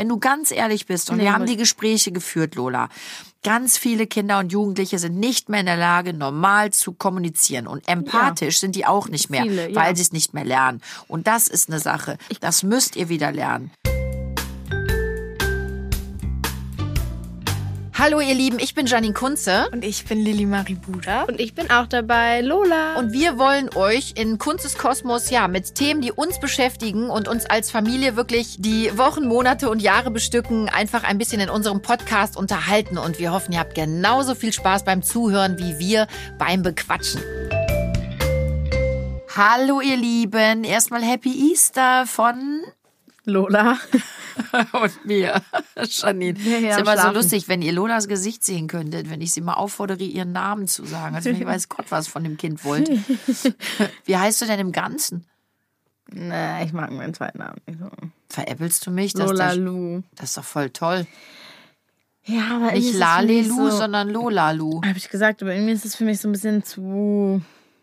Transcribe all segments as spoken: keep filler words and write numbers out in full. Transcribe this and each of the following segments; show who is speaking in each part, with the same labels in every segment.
Speaker 1: wenn du ganz ehrlich bist, und
Speaker 2: Nee,
Speaker 1: wir haben
Speaker 2: muss-
Speaker 1: die Gespräche geführt, Lola, ganz viele Kinder und Jugendliche sind nicht mehr in der Lage, normal zu kommunizieren. Und empathisch sind die auch nicht mehr,
Speaker 2: Viele, ja.
Speaker 1: weil sie es nicht mehr lernen. Und das ist eine Sache, das müsst ihr wieder lernen. Hallo ihr Lieben, ich bin Janine Kunze.
Speaker 3: Und ich bin Lilly Marie Buda.
Speaker 2: Und ich bin auch dabei, Lola.
Speaker 1: Und wir wollen euch in Kunzes Kosmos ja mit Themen, die uns beschäftigen und uns als Familie wirklich die Wochen, Monate und Jahre bestücken, einfach ein bisschen in unserem Podcast unterhalten. Und wir hoffen, ihr habt genauso viel Spaß beim Zuhören wie wir beim Bequatschen. Hallo ihr Lieben, erstmal Happy Easter von
Speaker 2: Lola.
Speaker 1: und mir, Janine.
Speaker 2: Ja, ja,
Speaker 1: ist immer
Speaker 2: schlafen.
Speaker 1: so lustig, wenn ihr Lolas Gesicht sehen könntet, wenn ich sie mal auffordere, ihren Namen zu sagen. Also ich weiß Gott, was von dem Kind wollt. Wie heißt du denn im Ganzen?
Speaker 2: Nee, ich mag meinen zweiten Namen nicht so.
Speaker 1: Veräppelst du mich? Das,
Speaker 2: Lola
Speaker 1: ist doch,
Speaker 2: Lu.
Speaker 1: das ist doch voll toll.
Speaker 2: Ja, aber irgendwie
Speaker 1: Nicht
Speaker 2: ist es für
Speaker 1: Lalelu,
Speaker 2: mich so,
Speaker 1: sondern Lolalu.
Speaker 2: habe ich gesagt, aber irgendwie ist es für mich so ein bisschen zu,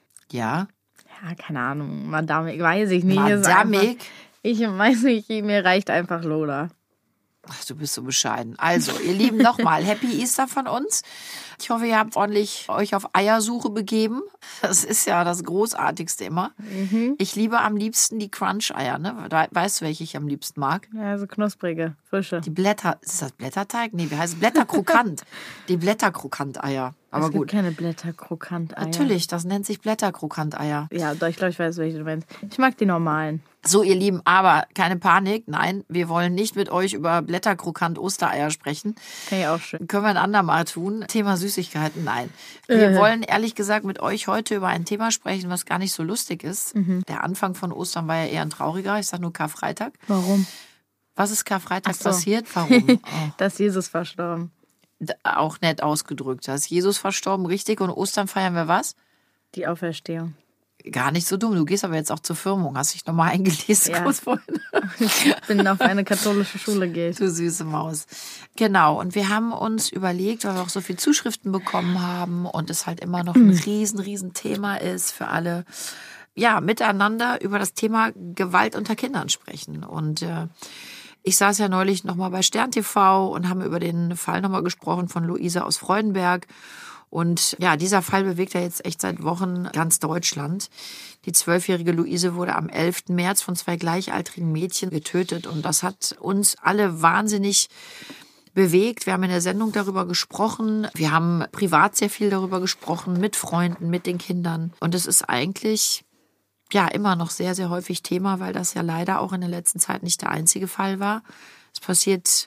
Speaker 1: Ja?
Speaker 2: ja, keine Ahnung, Madame, weiß ich nicht. Ist
Speaker 1: Madamig?
Speaker 2: einfach- Ich weiß nicht, mir reicht einfach Lola.
Speaker 1: Ach, du bist so bescheiden. Also, ihr Lieben, nochmal Happy Easter von uns. Ich hoffe, ihr habt ordentlich euch auf Eiersuche begeben. Das ist ja das Großartigste immer.
Speaker 2: Mhm.
Speaker 1: Ich liebe am liebsten die Crunch-Eier. Ne? Weißt du, welche ich am liebsten mag?
Speaker 2: Ja, so knusprige, frische.
Speaker 1: Die Blätter, ist das Blätterteig? Nee, wie heißt es? Blätterkrokant. Die Blätterkrokant-Eier. Aber
Speaker 2: es
Speaker 1: gut.
Speaker 2: gibt keine Blätterkrokant-Eier.
Speaker 1: Natürlich, das nennt sich Blätterkrokant-Eier.
Speaker 2: Ja, doch, ich glaube, ich weiß, welche du meinst. Ich mag die normalen.
Speaker 1: So, ihr Lieben, aber keine Panik. Nein, wir wollen nicht mit euch über Blätterkrokant-Ostereier sprechen.
Speaker 2: Kann ich auch schön.
Speaker 1: Können wir ein andermal tun. Thema Süßigkeiten, nein. Wir
Speaker 2: Äh.
Speaker 1: wollen ehrlich gesagt mit euch heute über ein Thema sprechen, was gar nicht so lustig ist.
Speaker 2: Mhm.
Speaker 1: Der Anfang von Ostern war ja eher ein trauriger. Ich sag nur Karfreitag.
Speaker 2: Warum?
Speaker 1: Was ist Karfreitag
Speaker 2: Ach so.
Speaker 1: passiert? Warum? Oh.
Speaker 2: Da ist Jesus verstorben.
Speaker 1: Auch nett ausgedrückt. Da ist Jesus verstorben, richtig. Und Ostern feiern wir was?
Speaker 2: Die Auferstehung.
Speaker 1: Gar nicht so dumm. Du gehst aber jetzt auch zur Firmung. Hast dich nochmal eingelesen
Speaker 2: Ja.
Speaker 1: kurz vorhin.
Speaker 2: Ich bin auf eine katholische Schule geht.
Speaker 1: Du süße Maus. Genau. Und wir haben uns überlegt, weil wir auch so viele Zuschriften bekommen haben und es halt immer noch ein riesen, riesen Thema ist für alle, ja, miteinander über das Thema Gewalt unter Kindern sprechen. Und äh, ich saß ja neulich nochmal bei Stern T V und haben über den Fall nochmal gesprochen von Luise aus Freudenberg. Und ja, dieser Fall bewegt ja jetzt echt seit Wochen ganz Deutschland. Die zwölfjährige Luise wurde am elften März von zwei gleichaltrigen Mädchen getötet. Und das hat uns alle wahnsinnig bewegt. Wir haben in der Sendung darüber gesprochen. Wir haben privat sehr viel darüber gesprochen, mit Freunden, mit den Kindern. Und es ist eigentlich ja immer noch sehr, sehr häufig Thema, weil das ja leider auch in der letzten Zeit nicht der einzige Fall war. Es passiert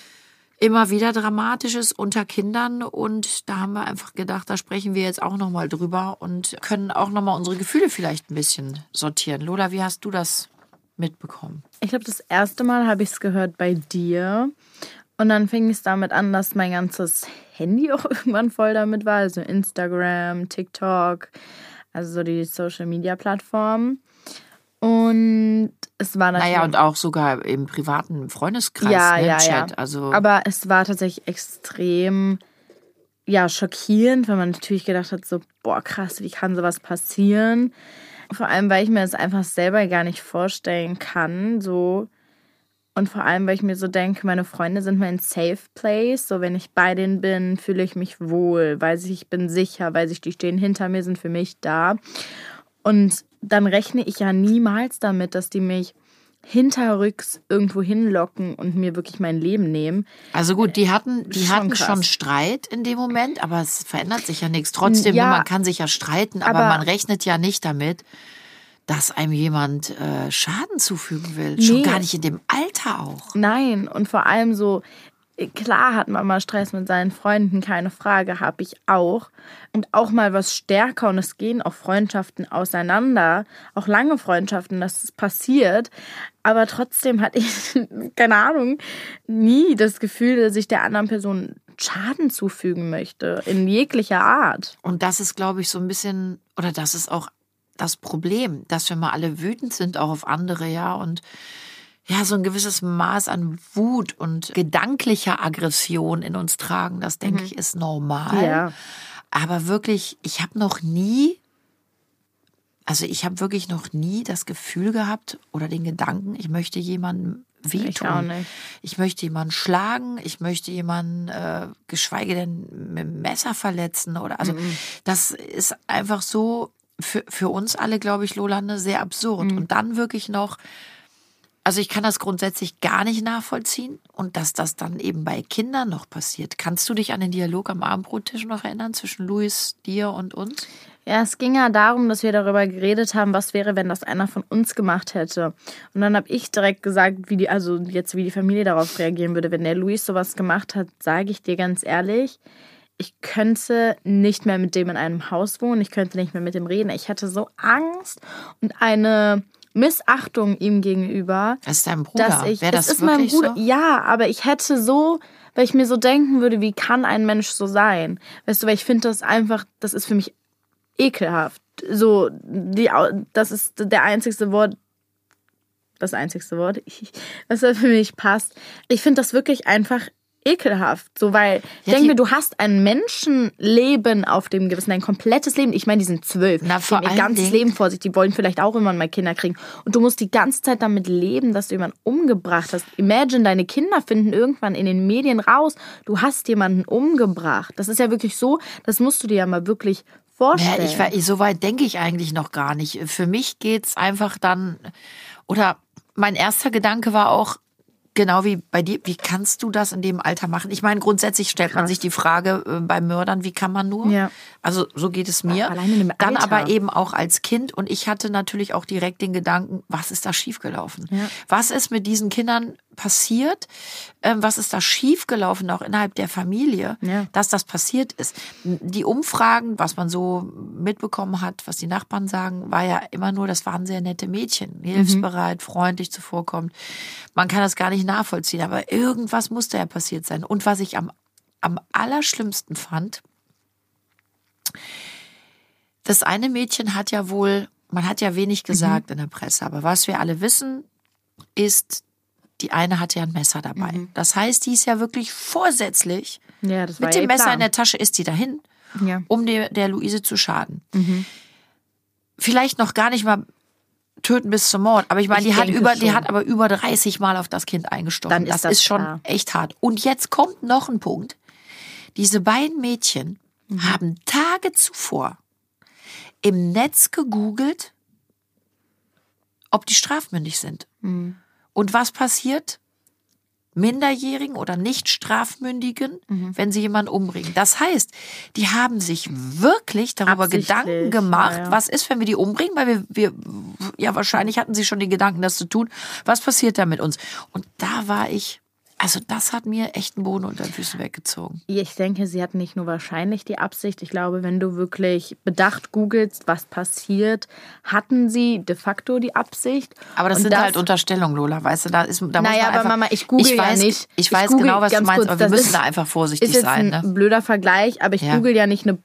Speaker 1: immer wieder Dramatisches unter Kindern und da haben wir einfach gedacht, da sprechen wir jetzt auch nochmal drüber und können auch nochmal unsere Gefühle vielleicht ein bisschen sortieren. Lola, wie hast du das mitbekommen?
Speaker 2: Ich glaube, das erste Mal habe ich es gehört bei dir. Und dann fing es damit an, dass mein ganzes Handy auch irgendwann voll damit war. Also Instagram, TikTok, also so die Social-Media-Plattformen. Und es war natürlich...
Speaker 1: Naja, und auch sogar im privaten Freundeskreis,
Speaker 2: ja,
Speaker 1: ne,
Speaker 2: ja,
Speaker 1: Chat.
Speaker 2: ja.
Speaker 1: Also
Speaker 2: Aber es war tatsächlich extrem, ja, schockierend, weil man natürlich gedacht hat, so, boah, krass, wie kann sowas passieren? Vor allem, weil ich mir das einfach selber gar nicht vorstellen kann, so. Und vor allem, weil ich mir so denke, meine Freunde sind mein Safe Place. So, wenn ich bei denen bin, fühle ich mich wohl, weiß ich, ich bin sicher, weiß ich, die stehen hinter mir, sind für mich da. Und dann rechne ich ja niemals damit, dass die mich hinterrücks irgendwo hinlocken und mir wirklich mein Leben nehmen.
Speaker 1: Also gut, die hatten, die
Speaker 2: Schon
Speaker 1: hatten
Speaker 2: krass.
Speaker 1: schon Streit in dem Moment, aber es verändert sich ja nichts. Trotzdem,
Speaker 2: Ja,
Speaker 1: man kann sich ja streiten, aber,
Speaker 2: aber-
Speaker 1: man rechnet ja nicht damit, dass einem jemand äh, Schaden zufügen will. Schon
Speaker 2: Nee.
Speaker 1: gar nicht in dem Alter auch.
Speaker 2: Nein, und vor allem so, klar hat man mal Stress mit seinen Freunden, keine Frage, habe ich auch. Und auch mal was stärker und es gehen auch Freundschaften auseinander, auch lange Freundschaften, das ist passiert. Aber trotzdem hatte ich, keine Ahnung, nie das Gefühl, dass ich der anderen Person Schaden zufügen möchte, in jeglicher Art.
Speaker 1: Und das ist, glaube ich, so ein bisschen, oder das ist auch das Problem, dass wir mal alle wütend sind, auch auf andere, ja, und ja, so ein gewisses Maß an Wut und gedanklicher Aggression in uns tragen, das, denke
Speaker 2: Mhm.
Speaker 1: ich, ist normal.
Speaker 2: Ja.
Speaker 1: Aber wirklich, ich habe noch nie, also ich habe wirklich noch nie das Gefühl gehabt oder den Gedanken, ich möchte jemandem wehtun.
Speaker 2: Ich auch nicht.
Speaker 1: Ich möchte jemanden schlagen, ich möchte jemanden, äh, geschweige denn mit dem Messer verletzen oder, also, mhm. das ist einfach so für, für uns alle, glaube ich, Lola, ne, sehr absurd. Mhm. Und dann wirklich noch, also ich kann das grundsätzlich gar nicht nachvollziehen und dass das dann eben bei Kindern noch passiert. Kannst du dich an den Dialog am Abendbrottisch noch erinnern zwischen Luis, dir und uns?
Speaker 2: Ja, es ging ja darum, dass wir darüber geredet haben, was wäre, wenn das einer von uns gemacht hätte. Und dann habe ich direkt gesagt, wie die, also jetzt wie die Familie darauf reagieren würde. Wenn der Luis sowas gemacht hat, sage ich dir ganz ehrlich, ich könnte nicht mehr mit dem in einem Haus wohnen, ich könnte nicht mehr mit dem reden. Ich hatte so Angst und eine Missachtung ihm gegenüber.
Speaker 1: Das ist dein Bruder.
Speaker 2: Dass ich,
Speaker 1: Wäre das
Speaker 2: es ist
Speaker 1: wirklich
Speaker 2: mein Bruder.
Speaker 1: so?
Speaker 2: Ja, aber ich hätte so, weil ich mir so denken würde, wie kann ein Mensch so sein? Weißt du, weil ich finde das einfach, das ist für mich ekelhaft. So, die, das ist der einzigste Wort, das einzigste Wort, was da für mich passt. Ich finde das wirklich einfach ekelhaft. So, weil ich
Speaker 1: ja,
Speaker 2: denke mir, du hast ein Menschenleben auf dem Gewissen, ein komplettes Leben. Ich meine, die sind zwölf.
Speaker 1: Na, vor
Speaker 2: die haben ihr ganzes
Speaker 1: Dingen,
Speaker 2: Leben vor sich. Die wollen vielleicht auch irgendwann mal Kinder kriegen. Und du musst die ganze Zeit damit leben, dass du jemanden umgebracht hast. Imagine, deine Kinder finden irgendwann in den Medien raus, du hast jemanden umgebracht. Das ist ja wirklich so, das musst du dir ja mal wirklich vorstellen.
Speaker 1: Ja, ich, so weit denke ich eigentlich noch gar nicht. Für mich geht's einfach dann, oder mein erster Gedanke war auch, genau wie bei dir, wie kannst du das in dem Alter machen? Ich meine, grundsätzlich stellt Krass. man sich die Frage äh, bei Mördern, wie kann man nur? Ja. Also so geht es mir.
Speaker 2: Alleine in dem
Speaker 1: Dann
Speaker 2: Alter.
Speaker 1: aber eben auch als Kind. Und ich hatte natürlich auch direkt den Gedanken, was ist da schiefgelaufen? Ja. Was ist mit diesen Kindern passiert? Ähm, was ist da schiefgelaufen, auch innerhalb der Familie, ja. dass das passiert ist? Die Umfragen, was man so mitbekommen hat, was die Nachbarn sagen, war ja immer nur, das waren sehr nette Mädchen. Hilfsbereit, mhm. freundlich zuvorkommt. Man kann das gar nicht nachvollziehen, aber irgendwas musste ja passiert sein. Und was ich am, am allerschlimmsten fand, das eine Mädchen hat ja wohl, man hat ja wenig gesagt mhm. in der Presse, aber was wir alle wissen, ist, die eine hatte ja ein Messer dabei. Mhm. Das heißt, die ist ja wirklich vorsätzlich,
Speaker 2: ja, das
Speaker 1: mit
Speaker 2: war
Speaker 1: dem
Speaker 2: eh
Speaker 1: Messer
Speaker 2: Plan.
Speaker 1: in der Tasche ist die dahin,
Speaker 2: ja.
Speaker 1: um der, der Luise zu schaden.
Speaker 2: Mhm.
Speaker 1: Vielleicht noch gar nicht mal töten bis zum Mord. Aber ich meine, die hat über,
Speaker 2: schon.
Speaker 1: die hat aber über dreißig Mal auf das Kind eingestochen.
Speaker 2: Dann ist
Speaker 1: das,
Speaker 2: das
Speaker 1: ist schon
Speaker 2: klar.
Speaker 1: echt hart. Und jetzt kommt noch ein Punkt. Diese beiden Mädchen mhm. haben Tage zuvor im Netz gegoogelt, ob die strafmündig sind.
Speaker 2: Mhm.
Speaker 1: Und was passiert? Minderjährigen oder nicht Strafmündigen, mhm. wenn sie jemanden umbringen. Das heißt, die haben sich wirklich darüber Gedanken gemacht, ja, ja. was ist, wenn wir die umbringen, weil wir, wir, ja wahrscheinlich hatten sie schon den Gedanken, das zu tun. Was passiert da mit uns? Und da war ich, also das hat mir echt einen Boden unter den Füßen weggezogen.
Speaker 2: Ich denke, sie hatten nicht nur wahrscheinlich die Absicht. Ich glaube, wenn du wirklich bedacht googelst, was passiert, hatten sie de facto die Absicht.
Speaker 1: Aber das
Speaker 2: Und
Speaker 1: sind
Speaker 2: das,
Speaker 1: halt Unterstellungen, Lola, weißt du, da ist, da
Speaker 2: naja,
Speaker 1: muss man
Speaker 2: aber
Speaker 1: einfach,
Speaker 2: Mama, ich google
Speaker 1: ich weiß,
Speaker 2: ja nicht.
Speaker 1: Ich weiß
Speaker 2: ich
Speaker 1: genau, was du meinst,
Speaker 2: kurz,
Speaker 1: aber wir müssen
Speaker 2: ist,
Speaker 1: da einfach vorsichtig
Speaker 2: ist jetzt
Speaker 1: sein.
Speaker 2: Ein
Speaker 1: ne?
Speaker 2: blöder Vergleich, aber ich
Speaker 1: ja.
Speaker 2: google ja nicht eine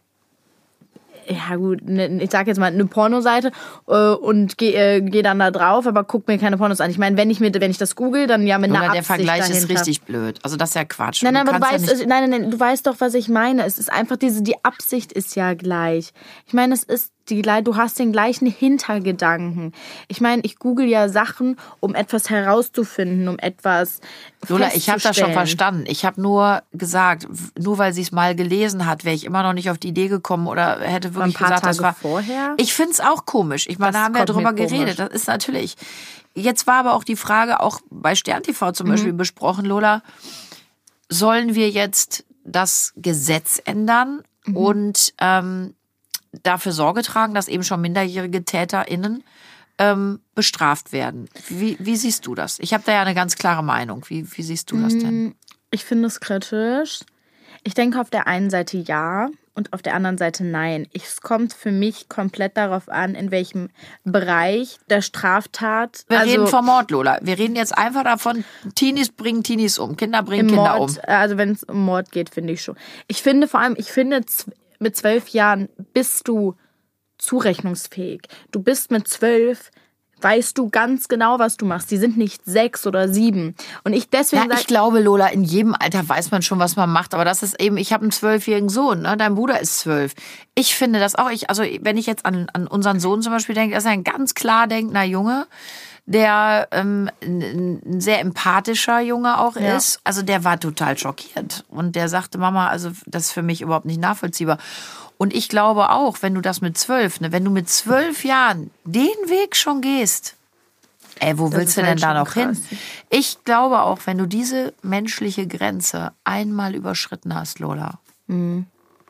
Speaker 2: ja gut, ne, ich sag jetzt mal eine Pornoseite äh, und gehe äh, geh dann da drauf, aber guck mir keine Pornos an. Ich meine, wenn ich mir, wenn ich das google, dann ja mit einer
Speaker 1: Oder der
Speaker 2: Absicht
Speaker 1: Vergleich
Speaker 2: dahinter.
Speaker 1: ist richtig blöd. Also das ist ja Quatsch.
Speaker 2: Nein, nein,
Speaker 1: du
Speaker 2: aber du weißt,
Speaker 1: ja nicht
Speaker 2: nein, nein, nein, du weißt doch, was ich meine. Es ist einfach diese, die Absicht ist ja gleich. Ich meine, es ist die, du hast den gleichen Hintergedanken. Ich meine, ich google ja Sachen, um etwas herauszufinden, um etwas
Speaker 1: Lola, ich habe das schon verstanden. Ich habe nur gesagt, nur weil sie es mal gelesen hat, wäre ich immer noch nicht auf die Idee gekommen oder hätte wirklich
Speaker 2: ein paar
Speaker 1: gesagt,
Speaker 2: Tage
Speaker 1: das war
Speaker 2: vorher.
Speaker 1: Ich finde es auch komisch. Ich meine, da haben wir ja drüber geredet. Das ist natürlich. Jetzt war aber auch die Frage, auch bei Stern T V zum mhm. Beispiel besprochen, Lola, sollen wir jetzt das Gesetz ändern mhm. und ähm, dafür Sorge tragen, dass eben schon minderjährige TäterInnen ähm, bestraft werden. Wie, wie siehst du das? Ich habe da ja eine ganz klare Meinung. Wie, wie siehst du das denn?
Speaker 2: Ich finde es kritisch. Ich denke auf der einen Seite ja und auf der anderen Seite nein. Es kommt für mich komplett darauf an, in welchem Bereich der Straftat...
Speaker 1: Wir
Speaker 2: also
Speaker 1: reden vom Mord, Lola. Wir reden jetzt einfach davon, Teenies bringen Teenies um, Kinder bringen Kinder
Speaker 2: Mord,
Speaker 1: um.
Speaker 2: Also wenn es um Mord geht, finde ich schon. Ich finde vor allem, ich finde... Mit zwölf Jahren bist du zurechnungsfähig. Du bist mit zwölf, weißt du ganz genau, was du machst. Die sind nicht sechs oder sieben. Und ich deswegen
Speaker 1: ja, ich glaube, Lola, in jedem Alter weiß man schon, was man macht. Aber das ist eben, ich habe einen zwölfjährigen Sohn, ne? Dein Bruder ist zwölf. Ich finde das auch, ich, also wenn ich jetzt an, an unseren Sohn zum Beispiel denke, dass er ganz klar denkt, na Junge, der ähm, ein, ein sehr empathischer Junge auch
Speaker 2: Ja.
Speaker 1: ist. Also der war total schockiert. Und der sagte, Mama, also das ist für mich überhaupt nicht nachvollziehbar. Und ich glaube auch, wenn du das mit zwölf, ne, wenn du mit zwölf Jahren den Weg schon gehst, ey, wo
Speaker 2: Das
Speaker 1: willst
Speaker 2: ist
Speaker 1: du denn
Speaker 2: halt
Speaker 1: da
Speaker 2: schon
Speaker 1: noch hin?
Speaker 2: krass.
Speaker 1: Ich glaube auch, wenn du diese menschliche Grenze einmal überschritten hast, Lola.
Speaker 2: Mhm.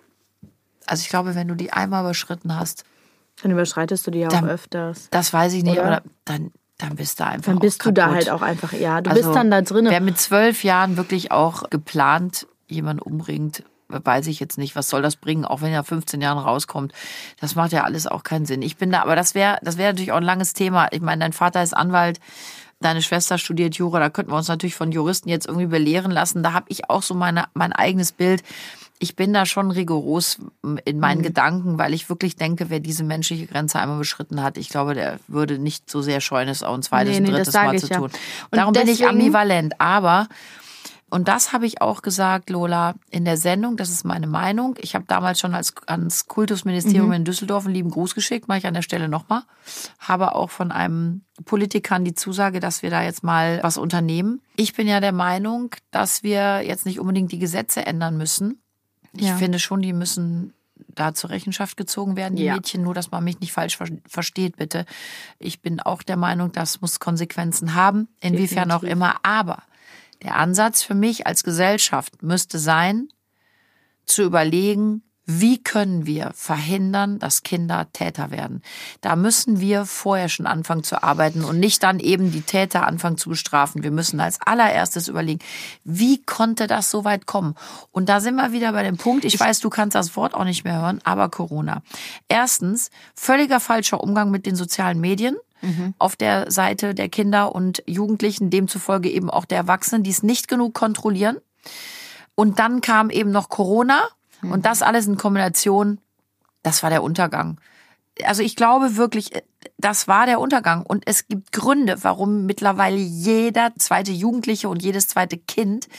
Speaker 1: Also ich glaube, wenn du die einmal überschritten hast,
Speaker 2: Dann überschreitest du die ja auch
Speaker 1: Dann-
Speaker 2: öfters.
Speaker 1: das weiß ich nicht,
Speaker 2: Oder?
Speaker 1: aber dann, dann bist du einfach
Speaker 2: Dann bist
Speaker 1: auch
Speaker 2: du da
Speaker 1: kaputt.
Speaker 2: halt auch einfach, ja, du
Speaker 1: Also,
Speaker 2: bist dann da drin.
Speaker 1: Wer mit zwölf Jahren wirklich auch geplant jemanden umbringt, weiß ich jetzt nicht, was soll das bringen, auch wenn er fünfzehn Jahren rauskommt. Das macht ja alles auch keinen Sinn. Ich bin da, aber das wäre das wäre natürlich auch ein langes Thema. Ich meine, dein Vater ist Anwalt, deine Schwester studiert Jura, da könnten wir uns natürlich von Juristen jetzt irgendwie belehren lassen. Da habe ich auch so meine, mein eigenes Bild. Ich bin da schon rigoros in meinen mhm. Gedanken, weil ich wirklich denke, wer diese menschliche Grenze einmal beschritten hat, ich glaube, der würde nicht so sehr scheuen, es auch ein zweites
Speaker 2: Nee,
Speaker 1: und
Speaker 2: nee,
Speaker 1: drittes
Speaker 2: das sag
Speaker 1: Mal
Speaker 2: ich
Speaker 1: zu
Speaker 2: ja.
Speaker 1: tun.
Speaker 2: Und
Speaker 1: Darum bin ich
Speaker 2: deswegen-
Speaker 1: ambivalent. Aber, und das habe ich auch gesagt, Lola, in der Sendung, das ist meine Meinung. Ich habe damals schon als, ans Kultusministerium
Speaker 2: Mhm.
Speaker 1: in Düsseldorf einen lieben Gruß geschickt, mache ich an der Stelle nochmal. Habe auch von einem Politikern die Zusage, dass wir da jetzt mal was unternehmen. Ich bin ja der Meinung, dass wir jetzt nicht unbedingt die Gesetze ändern müssen. Ich
Speaker 2: Ja.
Speaker 1: finde schon, die müssen da zur Rechenschaft gezogen werden, die
Speaker 2: Ja.
Speaker 1: Mädchen. Nur, dass man mich nicht falsch ver- versteht, bitte. Ich bin auch der Meinung, das muss Konsequenzen haben, inwiefern auch
Speaker 2: Definitiv.
Speaker 1: immer. Aber der Ansatz für mich als Gesellschaft müsste sein, zu überlegen, wie können wir verhindern, dass Kinder Täter werden. Da müssen wir vorher schon anfangen zu arbeiten und nicht dann eben die Täter anfangen zu bestrafen. Wir müssen als allererstes überlegen, wie konnte das so weit kommen? Und da sind wir wieder bei dem Punkt, ich weiß, du kannst das Wort auch nicht mehr hören, aber Corona. Erstens, völliger falscher Umgang mit den sozialen Medien. Mhm. Auf der Seite der Kinder und Jugendlichen, demzufolge eben auch der Erwachsenen, die es nicht genug kontrollieren. Und dann kam eben noch Corona. Und das alles in Kombination, das war der Untergang. Also ich glaube wirklich, das war der Untergang. Und es gibt Gründe, warum mittlerweile jeder zweite Jugendliche und jedes zweite Kind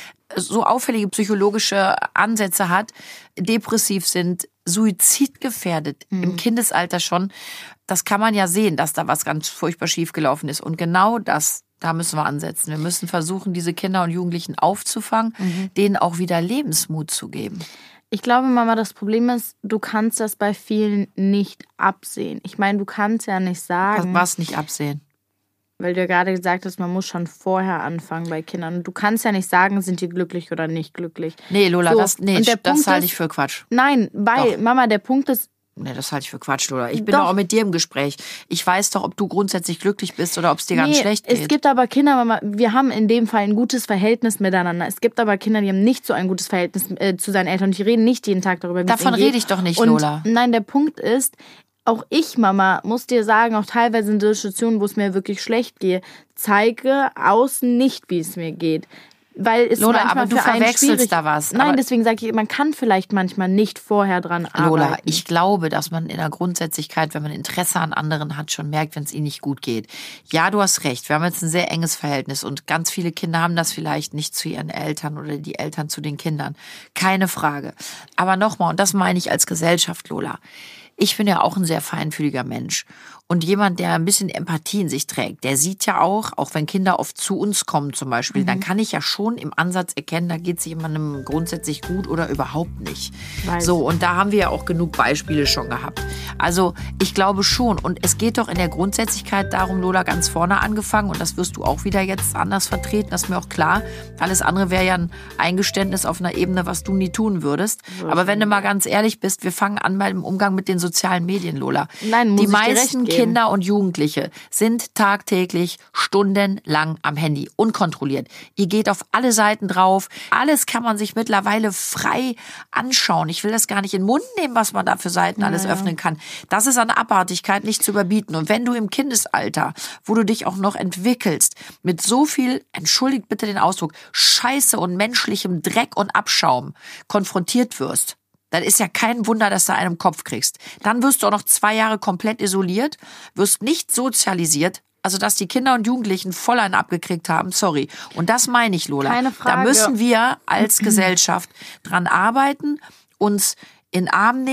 Speaker 1: so auffällige psychologische Ansätze hat, depressiv sind, suizidgefährdet mhm. im Kindesalter schon. Das kann man ja sehen, dass da was ganz furchtbar schiefgelaufen ist. Und genau das, da müssen wir ansetzen. Wir müssen versuchen, diese Kinder und Jugendlichen aufzufangen, mhm. denen auch wieder Lebensmut zu geben.
Speaker 2: Ich glaube, Mama, das Problem ist, du kannst das bei vielen nicht absehen. Ich meine, du kannst ja nicht sagen...
Speaker 1: Was nicht absehen?
Speaker 2: Weil du ja gerade gesagt hast, man muss schon vorher anfangen bei Kindern. Du kannst ja nicht sagen, sind die glücklich oder nicht glücklich.
Speaker 1: Nee, Lola,
Speaker 2: so,
Speaker 1: das, nee, das halte ich für Quatsch.
Speaker 2: Nein, weil,
Speaker 1: Doch.
Speaker 2: Mama, der Punkt ist...
Speaker 1: Nee, das halte ich für Quatsch, Lola. Ich bin
Speaker 2: Doch.
Speaker 1: doch auch mit dir im Gespräch. Ich weiß doch, ob du grundsätzlich glücklich bist oder ob es dir ganz
Speaker 2: Nee,
Speaker 1: schlecht geht.
Speaker 2: Es gibt aber Kinder, Mama, wir haben in dem Fall ein gutes Verhältnis miteinander. Es gibt aber Kinder, die haben nicht so ein gutes Verhältnis äh, zu seinen Eltern. Und die reden nicht jeden Tag darüber, wie
Speaker 1: Davon
Speaker 2: es ihnen geht.
Speaker 1: rede ich doch nicht,
Speaker 2: Und
Speaker 1: Lola.
Speaker 2: Nein, der Punkt ist, auch ich, Mama, muss dir sagen, auch teilweise in Situationen, wo es mir wirklich schlecht geht, zeige außen nicht, wie es mir geht. Weil es
Speaker 1: Lola,
Speaker 2: manchmal
Speaker 1: aber du
Speaker 2: für einen
Speaker 1: verwechselst
Speaker 2: schwierig-
Speaker 1: da was.
Speaker 2: Nein,
Speaker 1: Aber-
Speaker 2: deswegen sage ich, man kann vielleicht manchmal nicht vorher dran arbeiten.
Speaker 1: Lola, ich glaube, dass man in der Grundsätzlichkeit, wenn man Interesse an anderen hat, schon merkt, wenn es ihnen nicht gut geht. Ja, du hast recht. Wir haben jetzt ein sehr enges Verhältnis und ganz viele Kinder haben das vielleicht nicht zu ihren Eltern oder die Eltern zu den Kindern. Keine Frage. Aber nochmal, und das meine ich als Gesellschaft, Lola. Ich bin ja auch ein sehr feinfühliger Mensch. Und jemand, der ein bisschen Empathie in sich trägt, der sieht ja auch, auch wenn Kinder oft zu uns kommen zum Beispiel, mhm. dann kann ich ja schon im Ansatz erkennen, da geht es jemandem grundsätzlich gut oder überhaupt nicht.
Speaker 2: Weiß.
Speaker 1: So, und da haben wir ja auch genug Beispiele schon gehabt. Also ich glaube schon. Und es geht doch in der Grundsätzlichkeit darum, Lola, ganz vorne angefangen, und das wirst du auch wieder jetzt anders vertreten, das ist mir auch klar. Alles andere wäre ja ein Eingeständnis auf einer Ebene, was du nie tun würdest. Aber wenn du mal ganz ehrlich bist, wir fangen an beim Umgang mit den sozialen Medien, Lola.
Speaker 2: Nein, muss
Speaker 1: Die
Speaker 2: ich dir
Speaker 1: meisten
Speaker 2: recht geben.
Speaker 1: Kinder und Jugendliche sind tagtäglich stundenlang am Handy, unkontrolliert. Ihr geht auf alle Seiten drauf. Alles kann man sich mittlerweile frei anschauen. Ich will das gar nicht in den Mund nehmen, was man da für Seiten alles
Speaker 2: Ja.
Speaker 1: öffnen kann. Das ist an Abartigkeit nicht zu überbieten. Und wenn du im Kindesalter, wo du dich auch noch entwickelst, mit so viel, entschuldigt bitte den Ausdruck, Scheiße und menschlichem Dreck und Abschaum konfrontiert wirst, dann ist ja kein Wunder, dass du einen im Kopf kriegst. Dann wirst du auch noch zwei Jahre komplett isoliert, wirst nicht sozialisiert, also dass die Kinder und Jugendlichen voll einen abgekriegt haben, sorry. Und das meine ich, Lola.
Speaker 2: Keine Frage.
Speaker 1: Da müssen wir als Gesellschaft dran arbeiten, uns in den Arm nehmen,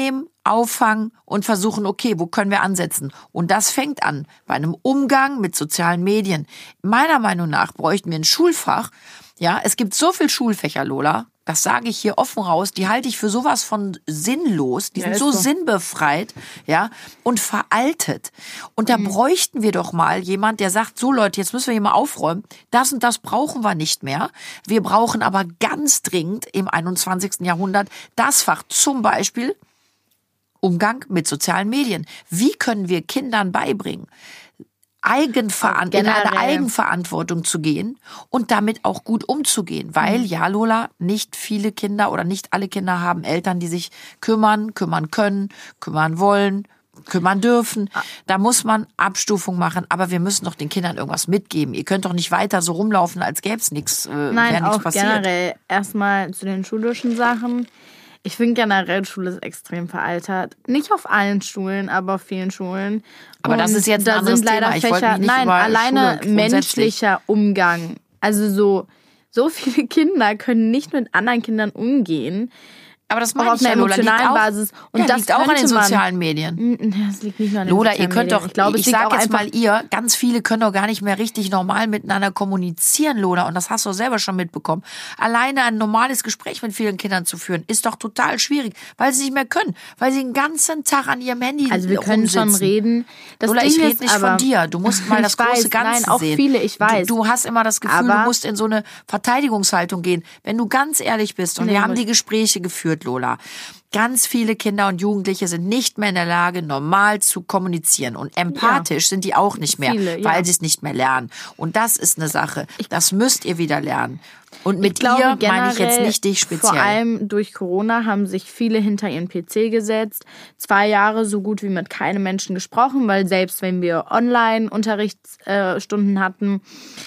Speaker 1: auffangen und versuchen, okay, wo können wir ansetzen? Und das fängt an bei einem Umgang mit sozialen Medien. Meiner Meinung nach bräuchten wir ein Schulfach. Ja, es gibt so viel Schulfächer, Lola. Das sage ich hier offen raus, die halte ich für sowas von sinnlos, die
Speaker 2: Ja,
Speaker 1: sind
Speaker 2: ist
Speaker 1: so,
Speaker 2: so
Speaker 1: sinnbefreit, ja, und veraltet. Und da mhm. bräuchten wir doch mal jemand, der sagt, so Leute, jetzt müssen wir hier mal aufräumen, das und das brauchen wir nicht mehr. Wir brauchen aber ganz dringend im einundzwanzigsten Jahrhundert das Fach, zum Beispiel Umgang mit sozialen Medien. Wie können wir Kindern beibringen, Eigenveran- in eine Eigenverantwortung zu gehen und damit auch gut umzugehen. Weil, ja, Lola, nicht viele Kinder oder nicht alle Kinder haben Eltern, die sich kümmern, kümmern können, kümmern wollen, kümmern dürfen. Da muss man Abstufung machen, aber wir müssen doch den Kindern irgendwas mitgeben. Ihr könnt doch nicht weiter so rumlaufen, als gäbe es nichts, äh,
Speaker 2: Nein,
Speaker 1: wäre nichts
Speaker 2: auch
Speaker 1: passiert.
Speaker 2: Generell erstmal zu den schulischen Sachen. Ich finde generell, Schule ist extrem veraltet. Nicht auf allen Schulen, aber auf vielen Schulen.
Speaker 1: Aber
Speaker 2: und
Speaker 1: das ist jetzt ein
Speaker 2: da
Speaker 1: anderes
Speaker 2: sind leider
Speaker 1: Thema. Ich
Speaker 2: Fächer,
Speaker 1: wollte mich nicht
Speaker 2: nein,
Speaker 1: über
Speaker 2: alleine
Speaker 1: Schule grundsätzlich-
Speaker 2: menschlicher Umgang. Also so, so viele Kinder können nicht mit anderen Kindern umgehen.
Speaker 1: Aber das
Speaker 2: Auch
Speaker 1: meine
Speaker 2: auf
Speaker 1: ich ja,
Speaker 2: einer
Speaker 1: Lola, liegt
Speaker 2: emotionalen
Speaker 1: auch,
Speaker 2: Basis. Und
Speaker 1: ja,
Speaker 2: das
Speaker 1: liegt auch an den
Speaker 2: könnte man-
Speaker 1: sozialen Medien.
Speaker 2: Das liegt nicht nur an den
Speaker 1: Lola, ihr
Speaker 2: sozialen
Speaker 1: könnt
Speaker 2: Medien.
Speaker 1: doch,
Speaker 2: ich, glaube,
Speaker 1: ich
Speaker 2: es liegt
Speaker 1: sag
Speaker 2: auch
Speaker 1: jetzt
Speaker 2: einfach,
Speaker 1: mal ihr, ganz viele können doch gar nicht mehr richtig normal miteinander kommunizieren, Lola. Und das hast du selber schon mitbekommen. Alleine ein normales Gespräch mit vielen Kindern zu führen, ist doch total schwierig, weil sie nicht mehr können. Weil sie den ganzen Tag an ihrem Handy
Speaker 2: Also wir können
Speaker 1: rumsitzen.
Speaker 2: schon reden. Das
Speaker 1: Lola,
Speaker 2: Ding
Speaker 1: ich
Speaker 2: ist
Speaker 1: rede nicht
Speaker 2: aber,
Speaker 1: von dir. Du musst mal das
Speaker 2: ich weiß,
Speaker 1: große Ganze
Speaker 2: nein, auch
Speaker 1: sehen.
Speaker 2: viele, ich weiß.
Speaker 1: Du, du hast immer das Gefühl,
Speaker 2: Aber-
Speaker 1: du musst in so eine Verteidigungshaltung gehen. Wenn du ganz ehrlich bist, und
Speaker 2: Nee,
Speaker 1: wir haben
Speaker 2: muss-
Speaker 1: die Gespräche geführt, Lola, ganz viele Kinder und Jugendliche sind nicht mehr in der Lage, normal zu kommunizieren. Und empathisch sind die auch nicht mehr,
Speaker 2: Viele, ja.
Speaker 1: weil sie es nicht mehr lernen. Und das ist eine Sache. Das müsst ihr wieder lernen. Und mit
Speaker 2: Ich glaube,
Speaker 1: ihr meine ich jetzt
Speaker 2: generell,
Speaker 1: nicht dich speziell.
Speaker 2: Vor allem durch Corona haben sich viele hinter ihren P C gesetzt. Zwei Jahre so gut wie mit keinem Menschen gesprochen, weil selbst wenn wir Online-Unterrichtsstunden hatten,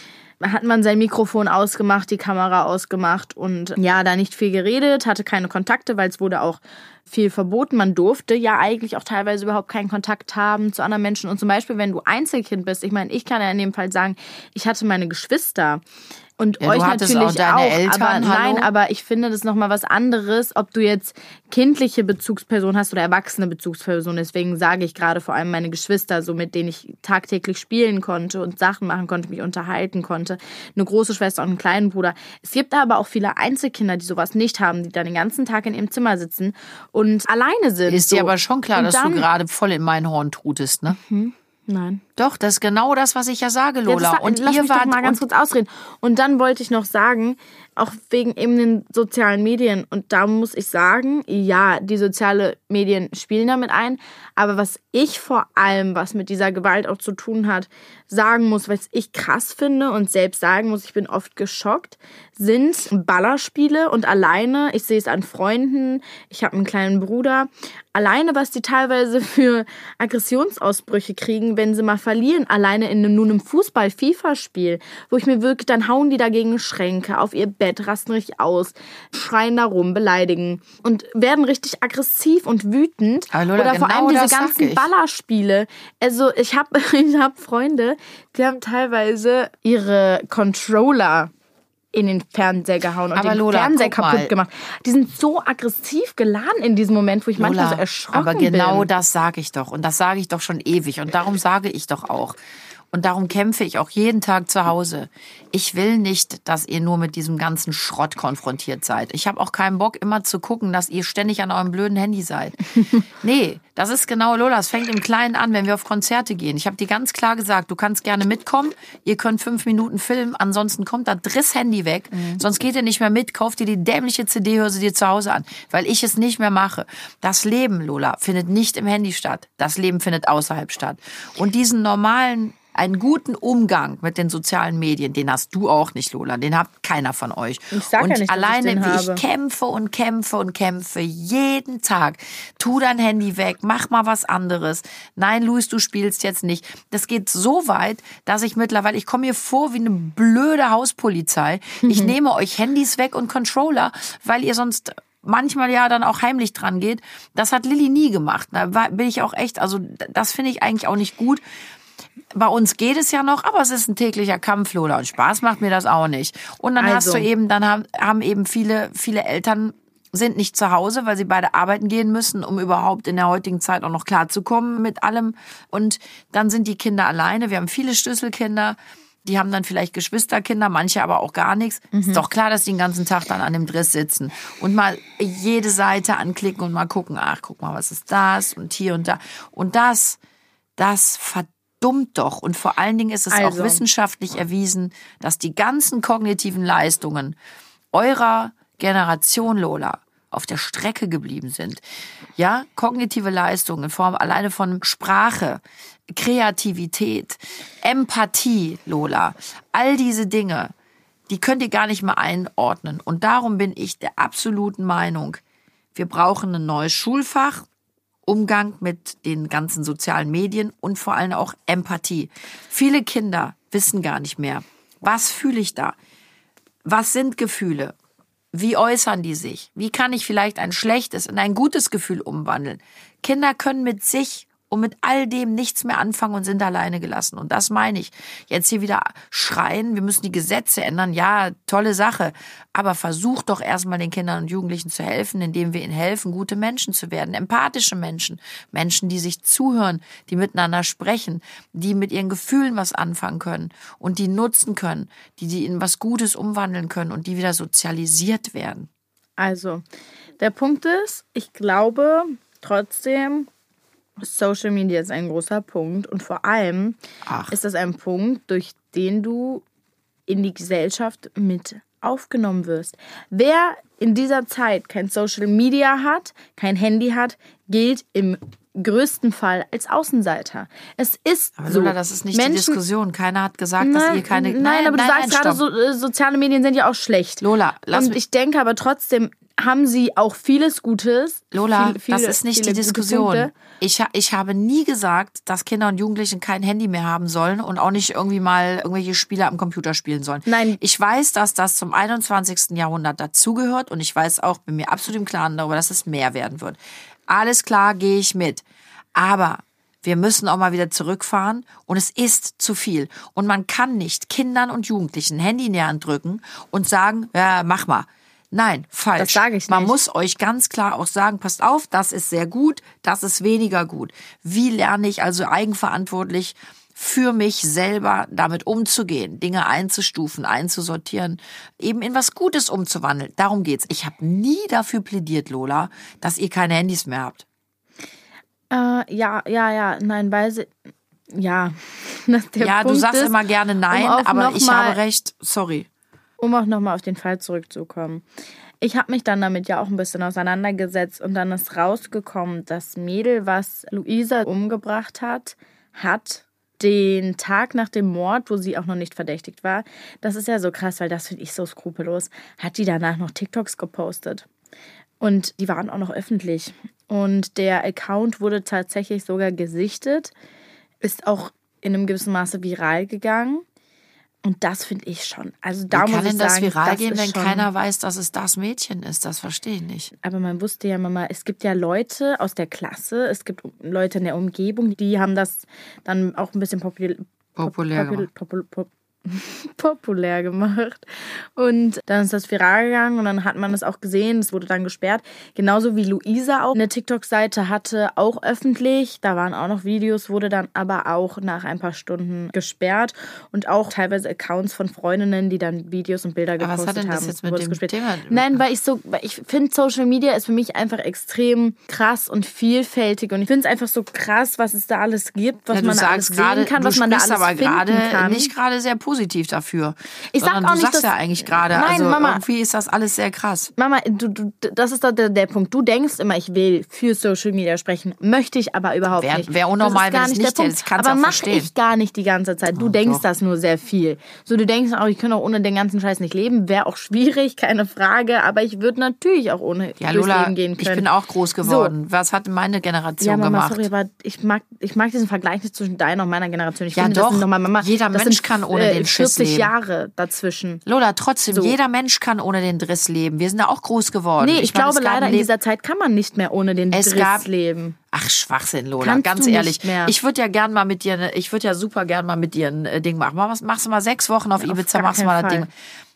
Speaker 2: hat man sein Mikrofon ausgemacht, die Kamera ausgemacht und ja, da nicht viel geredet, hatte keine Kontakte, weil es wurde auch viel verboten. Man durfte ja eigentlich auch teilweise überhaupt keinen Kontakt haben zu anderen Menschen. Und zum Beispiel, wenn du Einzelkind bist, ich meine, ich kann ja in dem Fall sagen, ich hatte meine Geschwister. Und
Speaker 1: Ja,
Speaker 2: euch
Speaker 1: du hattest
Speaker 2: natürlich
Speaker 1: auch deine
Speaker 2: auch,
Speaker 1: Eltern,
Speaker 2: aber
Speaker 1: hallo?
Speaker 2: nein, aber ich finde das nochmal was anderes, ob du jetzt kindliche Bezugsperson hast oder erwachsene Bezugsperson. Deswegen sage ich gerade vor allem meine Geschwister, so mit denen ich tagtäglich spielen konnte und Sachen machen konnte, mich unterhalten konnte. Eine große Schwester und einen kleinen Bruder. Es gibt aber auch viele Einzelkinder, die sowas nicht haben, die dann den ganzen Tag in ihrem Zimmer sitzen und alleine sind.
Speaker 1: Ist
Speaker 2: so.
Speaker 1: dir aber schon klar,
Speaker 2: Und
Speaker 1: dass
Speaker 2: dann,
Speaker 1: du gerade voll in mein Horn tutest, ne?
Speaker 2: Nein.
Speaker 1: Doch, das ist genau das, was ich ja sage, Lola.
Speaker 2: Jetzt,
Speaker 1: und
Speaker 2: lass
Speaker 1: ihr
Speaker 2: mich
Speaker 1: wart
Speaker 2: doch mal ganz
Speaker 1: und-
Speaker 2: kurz ausreden. Und dann wollte ich noch sagen, auch wegen eben den sozialen Medien. Und da muss ich sagen, ja, die sozialen Medien spielen damit ein. Aber was ich vor allem, was mit dieser Gewalt auch zu tun hat, sagen muss, was ich krass finde und selbst sagen muss, ich bin oft geschockt, sind Ballerspiele. Und alleine, ich sehe es an Freunden, ich habe einen kleinen Bruder, alleine, was die teilweise für Aggressionsausbrüche kriegen, wenn sie mal verlieren, alleine in einem, nur einem Fußball-FIFA-Spiel, wo ich mir wirklich, dann hauen die dagegen Schränke auf ihr Bett, rasten richtig aus, schreien da rum, beleidigen und werden richtig aggressiv und wütend.
Speaker 1: Aber Lola,
Speaker 2: Oder vor
Speaker 1: genau
Speaker 2: allem diese
Speaker 1: das sag
Speaker 2: ganzen
Speaker 1: ich.
Speaker 2: Ballerspiele. Also ich habe ich hab Freunde, die haben teilweise ihre Controller in den Fernseher gehauen und
Speaker 1: Aber
Speaker 2: den
Speaker 1: Lola,
Speaker 2: Fernseher
Speaker 1: guck mal.
Speaker 2: kaputt gemacht. Die sind so aggressiv geladen in diesem Moment, wo ich manchmal so
Speaker 1: Lola,
Speaker 2: erschrocken
Speaker 1: aber genau
Speaker 2: bin.
Speaker 1: das sage ich doch. Und das sage ich doch schon ewig. Und darum sage ich doch auch. Und darum kämpfe ich auch jeden Tag zu Hause. Ich will nicht, dass ihr nur mit diesem ganzen Schrott konfrontiert seid. Ich habe auch keinen Bock, immer zu gucken, dass ihr ständig an eurem blöden Handy seid. Nee, das ist genau, Lola, es fängt im Kleinen an, wenn wir auf Konzerte gehen. Ich habe dir ganz klar gesagt, du kannst gerne mitkommen, ihr könnt fünf Minuten filmen, ansonsten kommt das Driss Handy weg, mhm. sonst geht ihr nicht mehr mit, kauft dir die dämliche C D, hör sie dir zu Hause an, weil ich es nicht mehr mache. Das Leben, Lola, findet nicht im Handy statt. Das Leben findet außerhalb statt. Und diesen normalen einen guten Umgang mit den sozialen Medien, den hast du auch nicht, Lola. Den hat keiner von euch.
Speaker 2: Ich sag
Speaker 1: und
Speaker 2: ja nicht, dass
Speaker 1: alleine,
Speaker 2: ich den
Speaker 1: wie
Speaker 2: habe.
Speaker 1: ich kämpfe und kämpfe und kämpfe, jeden Tag. Tu dein Handy weg, mach mal was anderes. Nein, Luis, du spielst jetzt nicht. Das geht so weit, dass ich mittlerweile, ich komme mir vor wie eine blöde Hauspolizei. Ich nehme euch Handys weg und Controller, weil ihr sonst manchmal ja dann auch heimlich dran geht. Das hat Lilly nie gemacht. Da war- bin ich auch echt, also das finde ich eigentlich auch nicht gut. Bei uns geht es ja noch, aber es ist ein täglicher Kampf, Lola, und Spaß macht mir das auch nicht. Und dann
Speaker 2: Also.
Speaker 1: hast du eben, dann haben, haben eben viele, viele Eltern sind nicht zu Hause, weil sie beide arbeiten gehen müssen, um überhaupt in der heutigen Zeit auch noch klarzukommen mit allem. Und dann sind die Kinder alleine. Wir haben viele Schlüsselkinder. Die haben dann vielleicht Geschwisterkinder, manche aber auch gar nichts. Mhm. Ist doch klar, dass die den ganzen Tag dann an dem Driss sitzen und mal jede Seite anklicken und mal gucken, ach, guck mal, was ist das und hier und da. Und das, das verdummt doch. Und vor allen Dingen ist es also auch wissenschaftlich erwiesen, dass die ganzen kognitiven Leistungen eurer Generation, Lola, auf der Strecke geblieben sind. Ja, kognitive Leistungen in Form alleine von Sprache, Kreativität, Empathie, Lola, all diese Dinge, die könnt ihr gar nicht mehr einordnen. Und darum bin ich der absoluten Meinung, wir brauchen ein neues Schulfach, Umgang mit den ganzen sozialen Medien und vor allem auch Empathie. Viele Kinder wissen gar nicht mehr, was fühle ich da? Was sind Gefühle? Wie äußern die sich? Wie kann ich vielleicht ein schlechtes in ein gutes Gefühl umwandeln? Kinder können mit sich und mit all dem nichts mehr anfangen und sind alleine gelassen. Und das meine ich. Jetzt hier wieder schreien, wir müssen die Gesetze ändern. Ja, tolle Sache. Aber versucht doch erstmal den Kindern und Jugendlichen zu helfen, indem wir ihnen helfen, gute Menschen zu werden. Empathische Menschen. Menschen, die sich zuhören, die miteinander sprechen, die mit ihren Gefühlen was anfangen können und die nutzen können, die die in was Gutes umwandeln können und die wieder sozialisiert werden.
Speaker 2: Also, der Punkt ist, ich glaube trotzdem, Social Media ist ein großer Punkt und vor allem Ach. ist das ein Punkt, durch den du in die Gesellschaft mit aufgenommen wirst. Wer in dieser Zeit kein Social Media hat, kein Handy hat, gilt im größten Fall als Außenseiter. Es ist
Speaker 1: aber
Speaker 2: so.
Speaker 1: Lola, das ist nicht Menschen, die Diskussion. Keiner hat gesagt,
Speaker 2: nein,
Speaker 1: dass ihr keine...
Speaker 2: Nein, nein aber nein, du sagst nein, gerade, so, soziale Medien sind ja auch schlecht.
Speaker 1: Lola, lass
Speaker 2: Und ich denke aber trotzdem, haben sie auch vieles Gutes.
Speaker 1: Lola,
Speaker 2: viele, viele,
Speaker 1: das ist nicht die Diskussion. Ich, ich habe nie gesagt, dass Kinder und Jugendliche kein Handy mehr haben sollen und auch nicht irgendwie mal irgendwelche Spiele am Computer spielen sollen.
Speaker 2: Nein.
Speaker 1: Ich weiß, dass das zum einundzwanzigsten Jahrhundert dazugehört und ich weiß auch, bin mir absolut im Klaren darüber, dass es mehr werden wird. Alles klar, gehe ich mit. Aber wir müssen auch mal wieder zurückfahren und es ist zu viel. Und man kann nicht Kindern und Jugendlichen ein Handy in die Hand drücken und sagen, ja, mach mal. Nein, falsch.
Speaker 2: Das sage ich nicht.
Speaker 1: Man muss euch ganz klar auch sagen, passt auf, das ist sehr gut, das ist weniger gut. Wie lerne ich also eigenverantwortlich für mich selber damit umzugehen, Dinge einzustufen, einzusortieren, eben in was Gutes umzuwandeln? Darum geht's. Ich habe nie dafür plädiert, Lola, dass ihr keine Handys mehr habt.
Speaker 2: Äh, ja, ja, ja, nein, weil sie, ja. Der
Speaker 1: ja,
Speaker 2: Punkt
Speaker 1: du sagst
Speaker 2: ist,
Speaker 1: immer gerne nein,
Speaker 2: um
Speaker 1: aber ich habe recht, sorry.
Speaker 2: Um auch nochmal auf den Fall zurückzukommen. Ich habe mich dann damit ja auch ein bisschen auseinandergesetzt und dann ist rausgekommen, das Mädel, was Luisa umgebracht hat, hat den Tag nach dem Mord, wo sie auch noch nicht verdächtigt war, das ist ja so krass, weil das finde ich so skrupellos, hat die danach noch TikToks gepostet. Und die waren auch noch öffentlich. Und der Account wurde tatsächlich sogar gesichtet, ist auch in einem gewissen Maße viral gegangen. Und das finde ich schon. Also da
Speaker 1: Wie
Speaker 2: muss
Speaker 1: kann
Speaker 2: ich
Speaker 1: denn das
Speaker 2: sagen,
Speaker 1: viral
Speaker 2: das
Speaker 1: gehen,
Speaker 2: ist
Speaker 1: wenn
Speaker 2: schon,
Speaker 1: keiner weiß, dass es das Mädchen ist? Das verstehe ich nicht.
Speaker 2: Aber man wusste ja Mama, es gibt ja Leute aus der Klasse, es gibt Leute in der Umgebung, die haben das dann auch ein bisschen popul-
Speaker 1: populär
Speaker 2: popul-
Speaker 1: gemacht.
Speaker 2: popul- popul- populär gemacht. Und dann ist das viral gegangen und dann hat man es auch gesehen, es wurde dann gesperrt. Genauso wie Luisa auch eine TikTok-Seite hatte, auch öffentlich. Da waren auch noch Videos, wurde dann aber auch nach ein paar Stunden gesperrt. Und auch teilweise Accounts von Freundinnen, die dann Videos und Bilder gepostet haben.
Speaker 1: Aber was hat denn das jetzt mit
Speaker 2: wurde
Speaker 1: dem
Speaker 2: gesperrt.
Speaker 1: Thema?
Speaker 2: Nein, weil ich so, weil ich finde, Social Media ist für mich einfach extrem krass und vielfältig. Und ich finde es einfach so krass, was es da alles gibt, was
Speaker 1: ja,
Speaker 2: man da alles sehen
Speaker 1: grade,
Speaker 2: kann, was man da alles
Speaker 1: aber
Speaker 2: finden
Speaker 1: grade
Speaker 2: kann.
Speaker 1: Nicht gerade sehr positiv dafür.
Speaker 2: Ich sag
Speaker 1: Sondern
Speaker 2: auch
Speaker 1: du
Speaker 2: nicht,
Speaker 1: sagst
Speaker 2: dass,
Speaker 1: ja eigentlich gerade, also
Speaker 2: Mama,
Speaker 1: irgendwie ist das alles sehr krass.
Speaker 2: Mama, du, du, das ist doch der, der Punkt. Du denkst immer, ich will für Social Media sprechen, möchte ich aber überhaupt
Speaker 1: wär,
Speaker 2: nicht.
Speaker 1: Wäre unnormal, wenn es nicht
Speaker 2: der
Speaker 1: ist. Ich kann es
Speaker 2: aber
Speaker 1: auch
Speaker 2: mach
Speaker 1: verstehen.
Speaker 2: ich gar nicht die ganze Zeit. Du
Speaker 1: oh,
Speaker 2: denkst
Speaker 1: doch.
Speaker 2: das nur sehr viel. So, du denkst auch, ich könnte auch ohne den ganzen Scheiß nicht leben. Wäre auch schwierig, keine Frage. Aber ich würde natürlich auch ohne
Speaker 1: ja,
Speaker 2: durchs
Speaker 1: Lola,
Speaker 2: Leben gehen können.
Speaker 1: Ich bin auch groß geworden.
Speaker 2: So.
Speaker 1: Was hat meine Generation
Speaker 2: ja, Mama,
Speaker 1: gemacht?
Speaker 2: Sorry, aber ich mag, ich mag diesen Vergleich nicht zwischen deiner und meiner Generation. Ich
Speaker 1: ja,
Speaker 2: finde,
Speaker 1: doch.
Speaker 2: Das sind nochmal, Mama,
Speaker 1: Jeder
Speaker 2: das
Speaker 1: Mensch
Speaker 2: sind,
Speaker 1: kann ohne
Speaker 2: äh,
Speaker 1: den Schiss leben.
Speaker 2: vierzig Jahre dazwischen.
Speaker 1: Lola, trotzdem,
Speaker 2: So.
Speaker 1: jeder Mensch kann ohne den Driss leben. Wir sind da auch groß geworden.
Speaker 2: Nee, ich,
Speaker 1: ich meine,
Speaker 2: glaube leider in dieser Zeit kann man nicht mehr ohne den
Speaker 1: Es
Speaker 2: Driss
Speaker 1: gab-
Speaker 2: leben.
Speaker 1: Ach, Schwachsinn, Lola,
Speaker 2: Kannst
Speaker 1: ganz
Speaker 2: du
Speaker 1: ehrlich.
Speaker 2: nicht mehr.
Speaker 1: Ich würde ja gern mal mit dir, ne- ich würde ja super gern mal mit dir ein äh, Ding machen. Mach- Machst du mal sechs Wochen auf
Speaker 2: Ja, auf
Speaker 1: Ibiza,
Speaker 2: gar
Speaker 1: machst du mal das
Speaker 2: keinen
Speaker 1: Ding.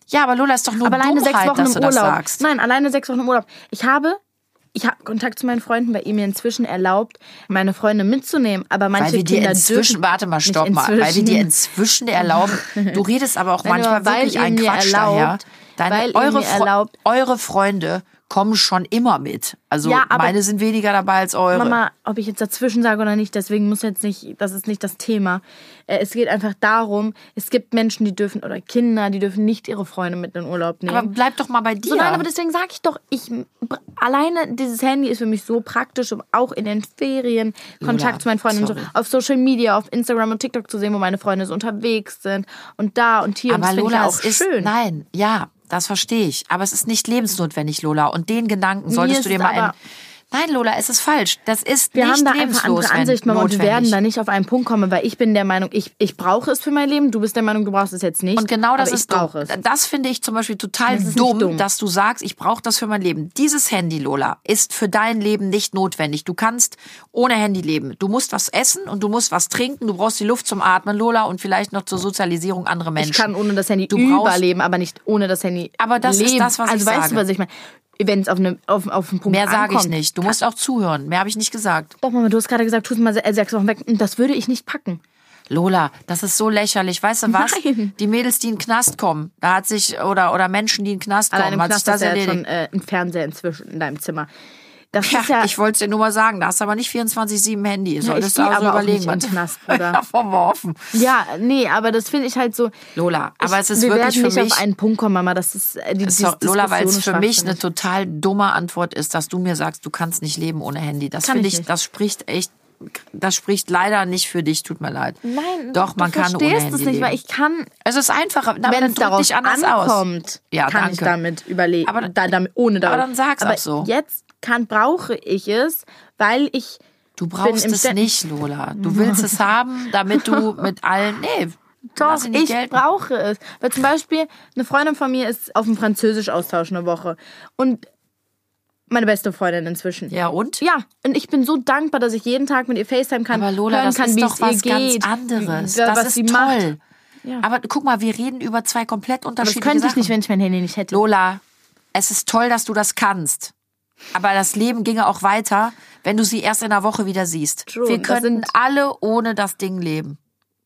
Speaker 1: Ja, aber Lola, ist doch nur
Speaker 2: Aber alleine
Speaker 1: Dummheit,
Speaker 2: sechs Wochen
Speaker 1: dass
Speaker 2: im
Speaker 1: du das
Speaker 2: Urlaub.
Speaker 1: sagst.
Speaker 2: Nein, alleine sechs Wochen im Urlaub. Ich habe, ich habe Kontakt zu meinen Freunden, weil ihr mir inzwischen erlaubt, meine Freunde mitzunehmen. Aber manche
Speaker 1: Weil wir dir
Speaker 2: Kinder
Speaker 1: inzwischen,
Speaker 2: dürfen
Speaker 1: warte mal, stopp
Speaker 2: nicht
Speaker 1: mal, weil wir
Speaker 2: inzwischen.
Speaker 1: dir inzwischen erlauben, du redest aber auch
Speaker 2: Nein,
Speaker 1: manchmal
Speaker 2: aber weil
Speaker 1: wirklich
Speaker 2: ihr
Speaker 1: einen
Speaker 2: mir
Speaker 1: Quatsch
Speaker 2: erlaubt,
Speaker 1: daher. Deine,
Speaker 2: weil ihr
Speaker 1: eure,
Speaker 2: mir erlaubt-
Speaker 1: eure Freunde kommen schon immer mit. Also
Speaker 2: Ja, aber-
Speaker 1: meine sind weniger dabei als eure.
Speaker 2: Mama, ob ich jetzt dazwischen sage oder nicht, deswegen muss jetzt nicht, das ist nicht das Thema. Äh, Es geht einfach darum, es gibt Menschen, die dürfen, oder Kinder, die dürfen nicht ihre Freunde mit in den Urlaub nehmen.
Speaker 1: aber bleib doch mal bei dir.
Speaker 2: So, nein, aber deswegen sage ich doch, ich alleine dieses Handy ist für mich so praktisch, um auch in den Ferien Kontakt
Speaker 1: Lola,
Speaker 2: zu meinen Freunden und so,
Speaker 1: sorry.
Speaker 2: auf Social Media, auf Instagram und TikTok zu sehen, wo meine Freunde so unterwegs sind und da und hier.
Speaker 1: aber
Speaker 2: und das finde ich
Speaker 1: Lola,
Speaker 2: ja auch
Speaker 1: es ist,
Speaker 2: schön.
Speaker 1: nein, ja, das verstehe ich. Aber es ist nicht lebensnotwendig, Lola. Und den Gedanken solltest
Speaker 2: ist
Speaker 1: du dir
Speaker 2: es
Speaker 1: mal...
Speaker 2: aber-
Speaker 1: ein Nein, Lola, es ist falsch. Das ist
Speaker 2: Wir
Speaker 1: nicht
Speaker 2: haben da einfach
Speaker 1: lebenslos
Speaker 2: andere Ansichten, Mama, und wir
Speaker 1: notwendig.
Speaker 2: werden da nicht auf einen Punkt kommen, weil ich bin der Meinung, ich, ich brauche es für mein Leben, du bist der Meinung, du brauchst es jetzt nicht.
Speaker 1: Und genau das
Speaker 2: aber
Speaker 1: ist
Speaker 2: ich brauche
Speaker 1: dumm.
Speaker 2: es.
Speaker 1: Das finde ich zum Beispiel total
Speaker 2: Das ist nicht
Speaker 1: dumm,
Speaker 2: dumm.
Speaker 1: dass du sagst, ich brauche das für mein Leben. Dieses Handy, Lola, ist für dein Leben nicht notwendig. Du kannst ohne Handy leben. Du musst was essen und du musst was trinken. Du brauchst die Luft zum Atmen, Lola, und vielleicht noch zur Sozialisierung andere Menschen.
Speaker 2: Ich kann ohne das Handy
Speaker 1: Du brauchst-
Speaker 2: überleben, aber nicht ohne das Handy
Speaker 1: Aber das ist
Speaker 2: leben.
Speaker 1: das, was
Speaker 2: also
Speaker 1: ich
Speaker 2: weißt
Speaker 1: sage.
Speaker 2: du, was ich meine? Wenn es auf, eine, auf, auf einen Punkt
Speaker 1: Mehr sage ich
Speaker 2: ankommt.
Speaker 1: nicht. Du musst auch zuhören. Mehr habe ich nicht gesagt.
Speaker 2: Doch, Mama, du hast gerade gesagt, tu es mal se- sechs Wochen weg. Das würde ich nicht packen.
Speaker 1: Lola, das ist so lächerlich. Weißt du was?
Speaker 2: Nein.
Speaker 1: Die Mädels, die in den Knast kommen, da hat sich, oder, oder Menschen, die in den Knast kommen,
Speaker 2: Allein im
Speaker 1: hat sich
Speaker 2: Knast
Speaker 1: das
Speaker 2: ist ja jetzt
Speaker 1: erledigt.
Speaker 2: schon äh, ein Fernseher inzwischen in deinem Zimmer. Das
Speaker 1: Ja,
Speaker 2: ist ja...
Speaker 1: ich wollte es dir nur mal sagen, da hast du aber nicht vierundzwanzig sieben Handy. Solltest
Speaker 2: ich
Speaker 1: du
Speaker 2: geh
Speaker 1: also
Speaker 2: aber auch
Speaker 1: überlegen,
Speaker 2: nicht in
Speaker 1: was
Speaker 2: den Knast, Bruder.
Speaker 1: ja, verworfen.
Speaker 2: Ja, nee, aber das finde ich halt so...
Speaker 1: Lola, aber
Speaker 2: ich,
Speaker 1: es ist
Speaker 2: wir
Speaker 1: wirklich
Speaker 2: werden
Speaker 1: für
Speaker 2: nicht
Speaker 1: mich,
Speaker 2: auf einen Punkt kommen, Mama. Das ist äh, die,
Speaker 1: es
Speaker 2: die
Speaker 1: ist, Lola, weil es
Speaker 2: Diskussion
Speaker 1: für mich
Speaker 2: ist
Speaker 1: eine total dumme Antwort ist, dass du mir sagst, du kannst nicht leben ohne Handy. Das
Speaker 2: Kann
Speaker 1: finde
Speaker 2: ich
Speaker 1: ich,
Speaker 2: nicht.
Speaker 1: das spricht echt, das spricht leider nicht für dich. Tut mir leid.
Speaker 2: Nein,
Speaker 1: Doch, man
Speaker 2: du
Speaker 1: kann ohne
Speaker 2: verstehst
Speaker 1: Handy
Speaker 2: es nicht,
Speaker 1: leben.
Speaker 2: weil ich kann,
Speaker 1: Es ist einfacher, aber
Speaker 2: wenn
Speaker 1: dann
Speaker 2: es
Speaker 1: drück
Speaker 2: darauf
Speaker 1: dich anders
Speaker 2: ankommt,
Speaker 1: aus. Ja,
Speaker 2: kann
Speaker 1: danke.
Speaker 2: ich damit überleben.
Speaker 1: Aber-
Speaker 2: da, damit, ohne damit.
Speaker 1: aber dann sag's
Speaker 2: aber
Speaker 1: auch so.
Speaker 2: Jetzt kann, brauche ich es, weil ich
Speaker 1: Du brauchst
Speaker 2: im
Speaker 1: es
Speaker 2: Stä-
Speaker 1: nicht, Lola. Du willst es haben, damit du mit allen, nee,
Speaker 2: Doch,
Speaker 1: lass ihn nicht
Speaker 2: ich
Speaker 1: gelten.
Speaker 2: brauche es. Weil zum Beispiel, eine Freundin von mir ist auf dem Französisch-Austausch eine Woche. Und meine beste Freundin inzwischen.
Speaker 1: Ja, und?
Speaker 2: Ja, und ich bin so dankbar, dass ich jeden Tag mit ihr FaceTime kann,
Speaker 1: Aber Lola,
Speaker 2: hören
Speaker 1: das
Speaker 2: kann,
Speaker 1: ist
Speaker 2: wie
Speaker 1: doch
Speaker 2: es
Speaker 1: was
Speaker 2: ihr geht,
Speaker 1: ganz anderes.
Speaker 2: wie- was
Speaker 1: Das ist
Speaker 2: sie
Speaker 1: toll.
Speaker 2: macht. Ja.
Speaker 1: Aber guck mal, wir reden über zwei komplett
Speaker 2: Aber das
Speaker 1: unterschiedliche
Speaker 2: könnte ich
Speaker 1: Sachen.
Speaker 2: nicht, wenn ich mein Handy nicht hätte.
Speaker 1: Lola, es ist toll, dass du das kannst. Aber das Leben ginge auch weiter, wenn du sie erst in einer Woche wieder siehst.
Speaker 2: True,
Speaker 1: wir
Speaker 2: das
Speaker 1: könnten
Speaker 2: sind-
Speaker 1: alle ohne das Ding leben.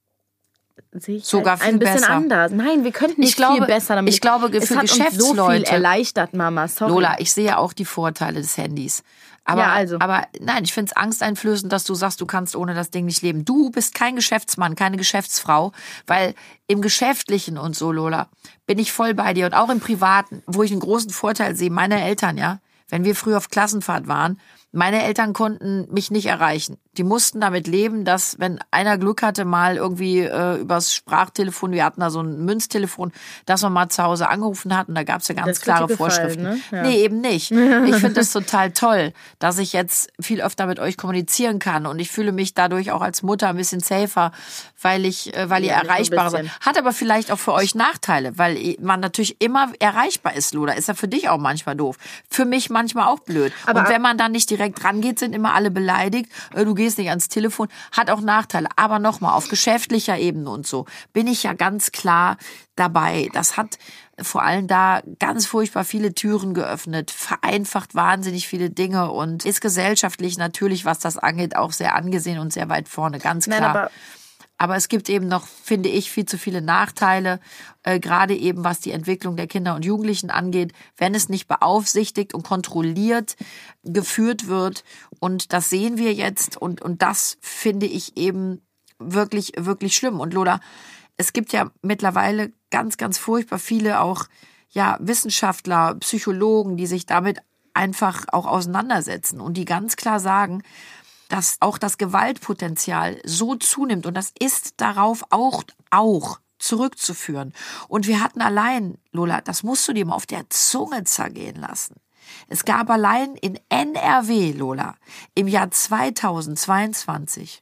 Speaker 2: Sehe ich
Speaker 1: Sogar
Speaker 2: halt
Speaker 1: viel
Speaker 2: ein bisschen
Speaker 1: besser.
Speaker 2: anders. Nein, wir könnten nicht
Speaker 1: Ich glaube-
Speaker 2: viel besser damit.
Speaker 1: ich glaube,
Speaker 2: es
Speaker 1: für
Speaker 2: hat uns so viel
Speaker 1: Geschäftsleute-
Speaker 2: erleichtert, Mama. Sorry.
Speaker 1: Lola, ich sehe auch die Vorteile des Handys. Aber,
Speaker 2: Ja, also.
Speaker 1: aber nein, ich finde es angsteinflößend, dass du sagst, du kannst ohne das Ding nicht leben. Du bist kein Geschäftsmann, keine Geschäftsfrau, weil im Geschäftlichen und so, Lola, bin ich voll bei dir. Und auch im Privaten, wo ich einen großen Vorteil sehe, meine Eltern, ja, wenn wir früher auf Klassenfahrt waren, meine Eltern konnten mich nicht erreichen. Die mussten damit leben, dass, wenn einer Glück hatte, mal irgendwie äh, übers Sprachtelefon, wir hatten da so ein Münztelefon, dass man mal zu Hause angerufen hat und da gab es ja ganz
Speaker 2: Das wird
Speaker 1: klare
Speaker 2: dir gefallen,
Speaker 1: Vorschriften.
Speaker 2: ne? Ja.
Speaker 1: Nee, eben nicht. Ich finde es total toll, dass ich jetzt viel öfter mit euch kommunizieren kann und ich fühle mich dadurch auch als Mutter ein bisschen safer, weil ich, äh, weil ihr
Speaker 2: Ja, nicht so ein
Speaker 1: erreichbar seid.
Speaker 2: bisschen.
Speaker 1: Hat aber vielleicht auch für euch Nachteile, weil man natürlich immer erreichbar ist, Lola. Ist ja für dich auch manchmal doof. Für mich manchmal auch blöd.
Speaker 2: Aber-
Speaker 1: und wenn man dann nicht direkt rangeht, sind immer alle beleidigt. äh, Du gehst nicht ans Telefon. Hat auch Nachteile. Aber nochmal, auf geschäftlicher Ebene und so bin ich ja ganz klar dabei. Das hat vor allem da ganz furchtbar viele Türen geöffnet, vereinfacht wahnsinnig viele Dinge und ist gesellschaftlich natürlich, was das angeht, auch sehr angesehen und sehr weit vorne, ganz klar.
Speaker 2: Nein, aber
Speaker 1: Aber es gibt eben noch, finde ich, viel zu viele Nachteile, äh, gerade eben was die Entwicklung der Kinder und Jugendlichen angeht, wenn es nicht beaufsichtigt und kontrolliert geführt wird. Und das sehen wir jetzt und, und das finde ich eben wirklich, wirklich schlimm. Und Lola, es gibt ja mittlerweile ganz, ganz furchtbar viele auch ja Wissenschaftler, Psychologen, die sich damit einfach auch auseinandersetzen und die ganz klar sagen, dass auch das Gewaltpotenzial so zunimmt und das ist darauf auch, auch zurückzuführen. Und wir hatten allein, Lola, das musst du dir mal auf der Zunge zergehen lassen. Es gab allein in N R W, Lola, im Jahr zweitausendzweiundzwanzig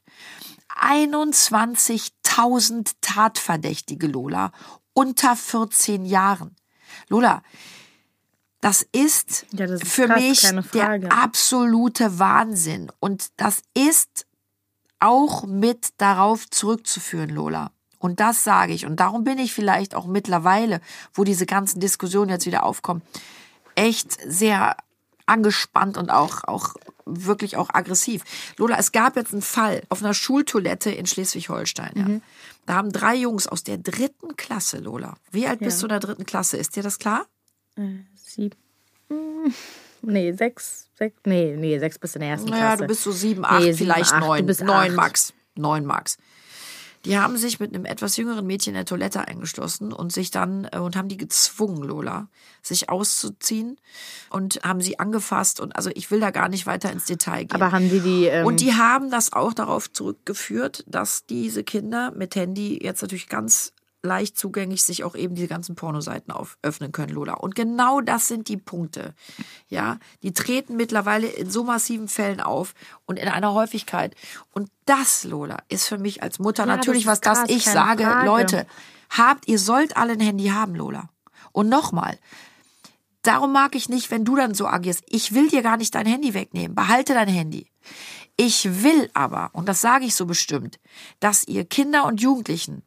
Speaker 1: einundzwanzigtausend Tatverdächtige, Lola, unter vierzehn Jahren. Lola, das ist
Speaker 2: Ja, das ist
Speaker 1: für
Speaker 2: krass,
Speaker 1: mich
Speaker 2: keine
Speaker 1: der
Speaker 2: Frage.
Speaker 1: absolute Wahnsinn. Und das ist auch mit darauf zurückzuführen, Lola. Und das sage ich. Und darum bin ich vielleicht auch mittlerweile, wo diese ganzen Diskussionen jetzt wieder aufkommen, echt sehr angespannt und auch, auch wirklich auch aggressiv. Lola, es gab jetzt einen Fall auf einer Schultoilette in Schleswig-Holstein. Ja. Mhm. Da haben drei Jungs aus der dritten Klasse, Lola. Wie alt ja. bist du in der dritten Klasse? Ist dir das klar?
Speaker 2: Äh, sieben. Nee, sechs. sechs nee, nee, sechs bist du in der ersten Klasse.
Speaker 1: Naja, du bist so sieben, acht, nee, vielleicht sieben, acht, neun. Du bist neun Max. Neun Max. Die haben sich mit einem etwas jüngeren Mädchen in der Toilette eingeschlossen und sich dann und haben die gezwungen, Lola, sich auszuziehen und haben sie angefasst und also ich will da gar nicht weiter ins Detail gehen.
Speaker 2: Aber haben die die ähm
Speaker 1: und die haben das auch darauf zurückgeführt, dass diese Kinder mit Handy jetzt natürlich ganz leicht zugänglich sich auch eben diese ganzen Pornoseiten auf, öffnen können, Lola. Und genau das sind die Punkte. Ja, die treten mittlerweile in so massiven Fällen auf und in einer Häufigkeit. Und das, Lola, ist für mich als Mutter ja, natürlich das was, krass, das ich sage. Frage. Leute, habt, ihr sollt alle ein Handy haben, Lola. Und nochmal, darum mag ich nicht, wenn du dann so agierst. Ich will dir gar nicht dein Handy wegnehmen. Behalte dein Handy. Ich will aber, und das sage ich so bestimmt, dass ihr Kinder und Jugendlichen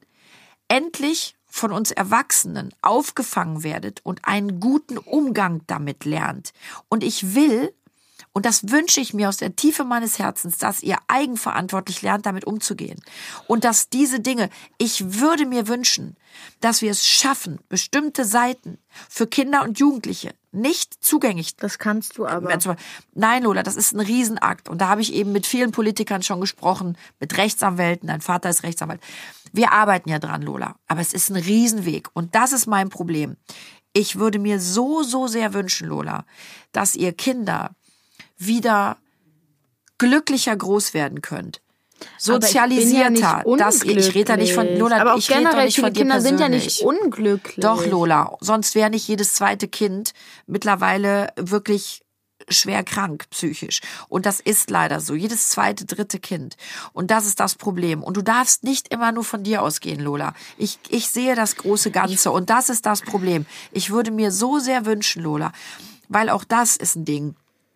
Speaker 1: endlich von uns Erwachsenen aufgefangen werdet und einen guten Umgang damit lernt. Und ich will, und das wünsche ich mir aus der Tiefe meines Herzens, dass ihr eigenverantwortlich lernt, damit umzugehen. Und dass diese Dinge, ich würde mir wünschen, dass wir es schaffen, bestimmte Seiten für Kinder und Jugendliche nicht zugänglich.
Speaker 2: Das kannst du aber.
Speaker 1: Nein, Lola, das ist ein Riesenakt. Und da habe ich eben mit vielen Politikern schon gesprochen, mit Rechtsanwälten, dein Vater ist Rechtsanwalt. Wir arbeiten ja dran, Lola, aber es ist ein Riesenweg und das ist mein Problem. Ich würde mir so, so sehr wünschen, Lola, dass ihr Kinder wieder glücklicher groß werden könnt. Sozialisierter.
Speaker 2: Ja
Speaker 1: dass ihr, ich rede da nicht von Lola,
Speaker 2: aber auch
Speaker 1: ich rede
Speaker 2: generell
Speaker 1: nicht von dir
Speaker 2: Kinder
Speaker 1: persönlich.
Speaker 2: Sind ja nicht unglücklich.
Speaker 1: Doch, Lola, sonst wäre nicht jedes zweite Kind mittlerweile wirklich schwer krank, psychisch. Und das ist leider so. Jedes zweite, dritte Kind. Und das ist das Problem. Und du darfst nicht immer nur von dir ausgehen, Lola. Ich, ich sehe das große Ganze. Und das ist das Problem. Ich würde mir so sehr wünschen, Lola, weil auch das ist ein Ding.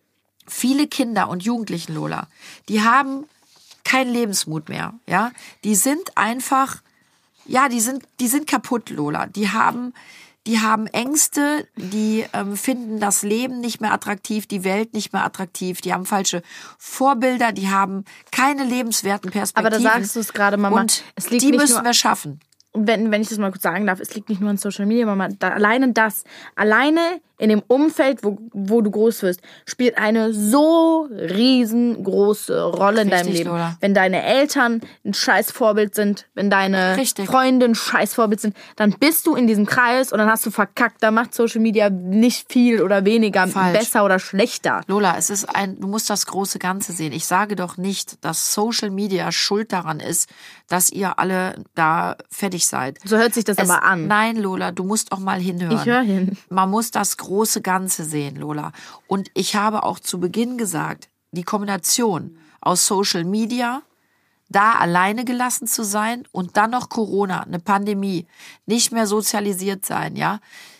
Speaker 1: Viele Kinder und Jugendlichen, Lola, die haben keinen Lebensmut mehr, ja. Die sind einfach, ja, die sind, die sind kaputt, Lola. Die haben, Die haben Ängste, die ähm, finden das Leben nicht mehr attraktiv, die Welt nicht mehr attraktiv, die haben falsche Vorbilder, die haben keine lebenswerten Perspektiven.
Speaker 2: Aber da sagst du es gerade, Mama.
Speaker 1: Und es liegt die nicht müssen nur, wir schaffen.
Speaker 2: Wenn, wenn ich das mal kurz sagen darf, es liegt nicht nur an Social Media, Mama. Da, alleine das, alleine in dem Umfeld, wo, wo du groß wirst, spielt eine so riesengroße Rolle in deinem Leben. Lola. Wenn deine Eltern ein scheiß Vorbild sind, wenn deine Richtig. Freunde ein scheiß Vorbild sind, dann bist du in diesem Kreis und dann hast du verkackt. Da macht Social Media nicht viel oder weniger, Falsch. besser oder schlechter.
Speaker 1: Lola, es ist ein, du musst das große Ganze sehen. Ich sage doch nicht, dass Social Media schuld daran ist, dass ihr alle da fertig seid.
Speaker 2: So hört sich das es, aber an.
Speaker 1: Nein, Lola, du musst auch mal hinhören.
Speaker 2: Ich höre hin.
Speaker 1: Man muss das große Ganze sehen, Lola. Und ich habe auch zu Beginn gesagt, die Kombination aus Social Media, da alleine gelassen zu sein und dann noch Corona, eine Pandemie, nicht mehr sozialisiert sein, ja.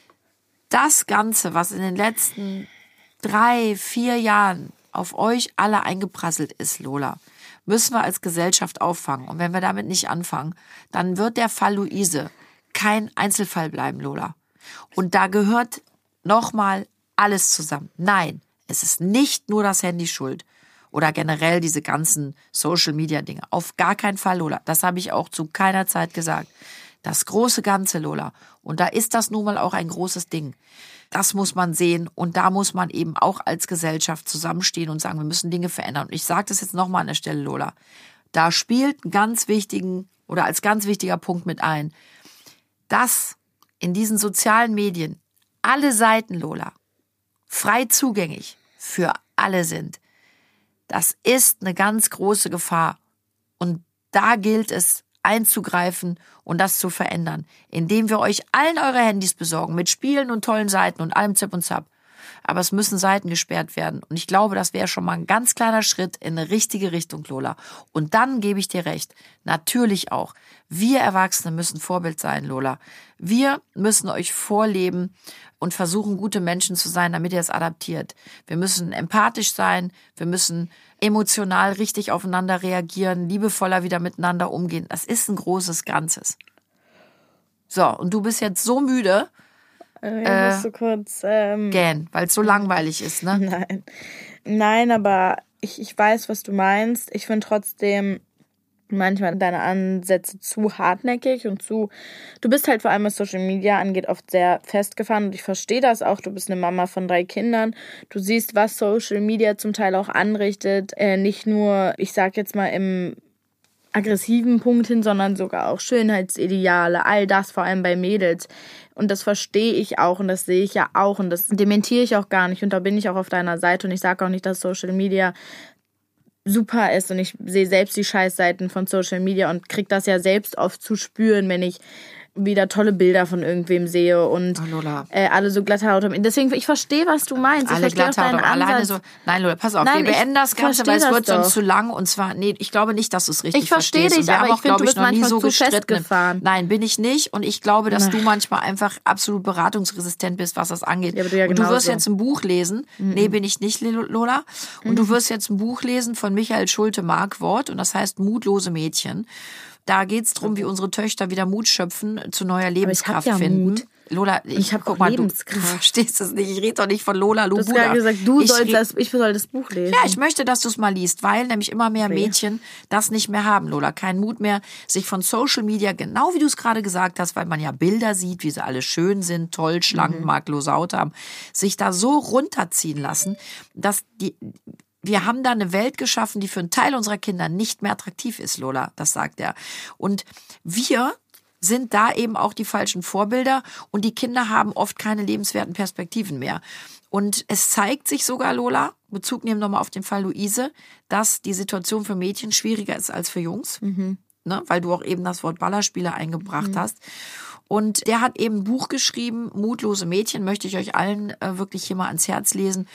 Speaker 1: Das Ganze, was in den letzten drei, vier Jahren auf euch alle eingeprasselt ist, Lola, müssen wir als Gesellschaft auffangen. Und wenn wir damit nicht anfangen, dann wird der Fall Luise kein Einzelfall bleiben, Lola. Und da gehört nochmal alles zusammen. Nein, es ist nicht nur das Handy schuld oder generell diese ganzen Social-Media-Dinge. Auf gar keinen Fall, Lola. Das habe ich auch zu keiner Zeit gesagt. Das große Ganze, Lola. Und da ist das nun mal auch ein großes Ding. Das muss man sehen und da muss man eben auch als Gesellschaft zusammenstehen und sagen, wir müssen Dinge verändern. Und ich sage das jetzt nochmal an der Stelle, Lola. Da spielt einen ganz wichtigen oder als ganz wichtiger Punkt mit ein, dass in diesen sozialen Medien alle Seiten, Lola, frei zugänglich für alle sind. Das ist eine ganz große Gefahr. Und da gilt es, einzugreifen und das zu verändern, indem wir euch allen eure Handys besorgen, mit Spielen und tollen Seiten und allem Zip und Zap. aber es müssen Seiten gesperrt werden. Und ich glaube, das wäre schon mal ein ganz kleiner Schritt in eine richtige Richtung, Lola. Und dann gebe ich dir recht, natürlich auch. Wir Erwachsene müssen Vorbild sein, Lola. Wir müssen euch vorleben und versuchen, gute Menschen zu sein, damit ihr es adaptiert. Wir müssen empathisch sein, wir müssen emotional richtig aufeinander reagieren, liebevoller wieder miteinander umgehen. Das ist ein großes Ganzes. So, und du bist jetzt so müde,
Speaker 2: Ich äh, muss so kurz ähm,
Speaker 1: gähnen, weil es so langweilig ist, ne?
Speaker 2: Nein, Nein, aber ich, ich weiß, was du meinst. Ich finde trotzdem manchmal deine Ansätze zu hartnäckig und zu... Du bist halt vor allem, was Social Media angeht, oft sehr festgefahren und ich verstehe das auch. Du bist eine Mama von drei Kindern. Du siehst, was Social Media zum Teil auch anrichtet. Äh, nicht nur, ich sag jetzt mal, im aggressiven Punkt hin, sondern sogar auch Schönheitsideale, all das, vor allem bei Mädels. Und das verstehe ich auch und das sehe ich ja auch und das dementiere ich auch gar nicht und da bin ich auch auf deiner Seite und ich sage auch nicht, dass Social Media super ist und ich sehe selbst die Scheißseiten von Social Media und kriege das ja selbst oft zu spüren, wenn ich wieder tolle Bilder von irgendwem sehe und
Speaker 1: oh, Lola.
Speaker 2: Äh, alle so glatte Haut haben. Deswegen, ich verstehe, was du meinst.
Speaker 1: Alle
Speaker 2: ich verstehe
Speaker 1: glatte Haut, alleine so. Nein, Lola, pass auf,
Speaker 2: Nein,
Speaker 1: wir beenden das Ganze, weil es wird
Speaker 2: doch.
Speaker 1: sonst zu lang und zwar, nee, ich glaube nicht, dass du es richtig
Speaker 2: ich verstehe
Speaker 1: verstehst.
Speaker 2: dich, aber ich finde, du bist manchmal
Speaker 1: so
Speaker 2: zu festgefahren.
Speaker 1: Nein, bin ich nicht und ich glaube, dass du manchmal einfach absolut beratungsresistent bist, was das angeht.
Speaker 2: Ja, aber du ja
Speaker 1: und du wirst
Speaker 2: genauso.
Speaker 1: jetzt ein Buch lesen. Mhm. Nee, bin ich nicht, Lola. Und mhm. du wirst jetzt ein Buch lesen von Michael Schulte-Markwort und das heißt Mutlose Mädchen. Da geht's drum, wie unsere Töchter wieder Mut schöpfen, zu neuer Lebenskraft
Speaker 2: ja
Speaker 1: finden.
Speaker 2: Mut.
Speaker 1: Lola, ich,
Speaker 2: ich habe
Speaker 1: guck
Speaker 2: auch
Speaker 1: mal,
Speaker 2: Lebenskraft.
Speaker 1: Du, du verstehst es nicht. Ich rede doch nicht von Lola Lubuda.
Speaker 2: Du hast gerade gesagt, du
Speaker 1: ich
Speaker 2: sollst das, ich soll das Buch lesen.
Speaker 1: Ja, ich möchte, dass du es mal liest, weil nämlich immer mehr Mädchen das nicht mehr haben, Lola. Keinen Mut mehr, sich von Social Media, genau wie du es gerade gesagt hast, weil man ja Bilder sieht, wie sie alle schön sind, toll, schlank, mhm. makellose Haut haben, sich da so runterziehen lassen, dass die... Wir haben da eine Welt geschaffen, die für einen Teil unserer Kinder nicht mehr attraktiv ist, Lola, das sagt er. Und wir sind da eben auch die falschen Vorbilder und die Kinder haben oft keine lebenswerten Perspektiven mehr. Und es zeigt sich sogar, Lola, Bezug nehmen nochmal auf den Fall Luise, dass die Situation für Mädchen schwieriger ist als für Jungs, mhm. ne, weil du auch eben das Wort Ballerspieler eingebracht mhm. hast. Und der hat eben ein Buch geschrieben, Mutlose Mädchen, möchte ich euch allen äh, wirklich hier mal ans Herz lesen.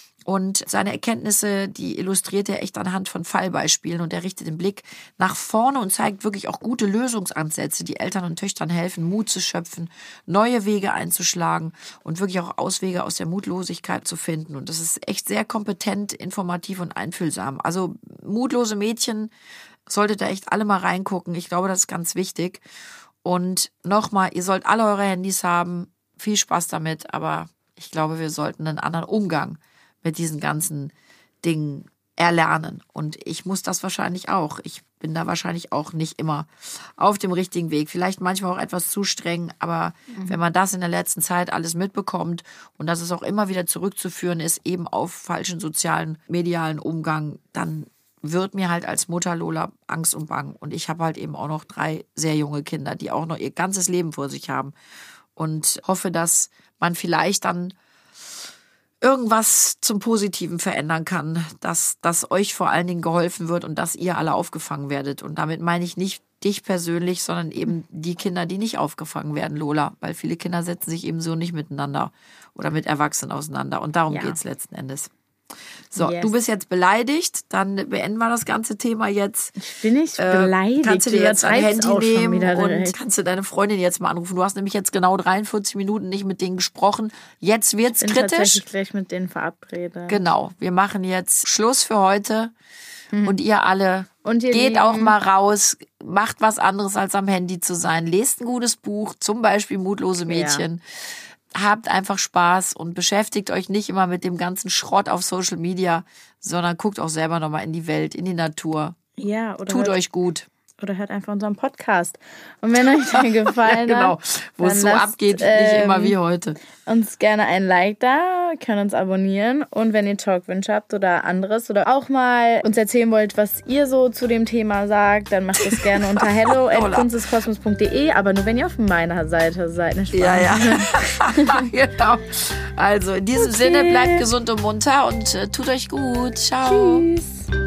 Speaker 1: Und seine Erkenntnisse, die illustriert er echt anhand von Fallbeispielen und er richtet den Blick nach vorne und zeigt wirklich auch gute Lösungsansätze, die Eltern und Töchtern helfen, Mut zu schöpfen, neue Wege einzuschlagen und wirklich auch Auswege aus der Mutlosigkeit zu finden. Und das ist echt sehr kompetent, informativ und einfühlsam. Also mutlose Mädchen, solltet ihr echt alle mal reingucken. Ich glaube, das ist ganz wichtig. Und nochmal, ihr sollt alle eure Handys haben. Viel Spaß damit, aber ich glaube, wir sollten einen anderen Umgang mit diesen ganzen Dingen erlernen. Und ich muss das wahrscheinlich auch. Ich bin da wahrscheinlich auch nicht immer auf dem richtigen Weg. Vielleicht manchmal auch etwas zu streng, aber mhm. wenn man das in der letzten Zeit alles mitbekommt und dass es auch immer wieder zurückzuführen ist, eben auf falschen sozialen, medialen Umgang, dann wird mir halt als Mutter, Lola, Angst und Bang. Und ich habe halt eben auch noch drei sehr junge Kinder, die auch noch ihr ganzes Leben vor sich haben. Und hoffe, dass man vielleicht dann irgendwas zum Positiven verändern kann, dass, dass euch vor allen Dingen geholfen wird und dass ihr alle aufgefangen werdet. Und damit meine ich nicht dich persönlich, sondern eben die Kinder, die nicht aufgefangen werden, Lola. Weil viele Kinder setzen sich eben so nicht miteinander oder mit Erwachsenen auseinander. Und darum ja. geht's letzten Endes. So, yes. Du bist jetzt beleidigt, dann beenden wir das ganze Thema jetzt.
Speaker 2: Ich bin nicht beleidigt.
Speaker 1: Äh, kannst du dir jetzt dein Handy nehmen und
Speaker 2: direkt.
Speaker 1: kannst du deine Freundin jetzt mal anrufen. Du hast nämlich jetzt genau dreiundvierzig Minuten nicht mit denen gesprochen. Jetzt wird's
Speaker 2: ich bin
Speaker 1: kritisch.
Speaker 2: Tatsächlich gleich mit denen verabredet.
Speaker 1: Genau, wir machen jetzt Schluss für heute mhm. und ihr alle
Speaker 2: und ihr
Speaker 1: geht
Speaker 2: Lieben.
Speaker 1: auch mal raus, macht was anderes als am Handy zu sein. Lest ein gutes Buch, zum Beispiel Mutlose Mädchen. Ja. Habt einfach Spaß und beschäftigt euch nicht immer mit dem ganzen Schrott auf Social Media, sondern guckt auch selber nochmal in die Welt, in die Natur.
Speaker 2: Ja, oder
Speaker 1: Tut
Speaker 2: hört,
Speaker 1: euch gut.
Speaker 2: Oder hört einfach unseren Podcast. Und wenn euch der gefallen
Speaker 1: genau,
Speaker 2: hat,
Speaker 1: wo es so
Speaker 2: lasst,
Speaker 1: abgeht,
Speaker 2: ähm,
Speaker 1: nicht immer wie heute.
Speaker 2: Uns gerne ein Like da, könnt uns abonnieren. Und wenn ihr Talkwünsche habt oder anderes oder auch mal uns erzählen wollt, was ihr so zu dem Thema sagt, dann macht das gerne unter hello at kunsteskosmos punkt de, aber nur wenn ihr auf meiner Seite seid. Ne,
Speaker 1: ja, ja. Genau. Also in diesem
Speaker 2: okay.
Speaker 1: Sinne, bleibt gesund und munter und äh, tut euch gut. Ciao.
Speaker 2: Tschüss.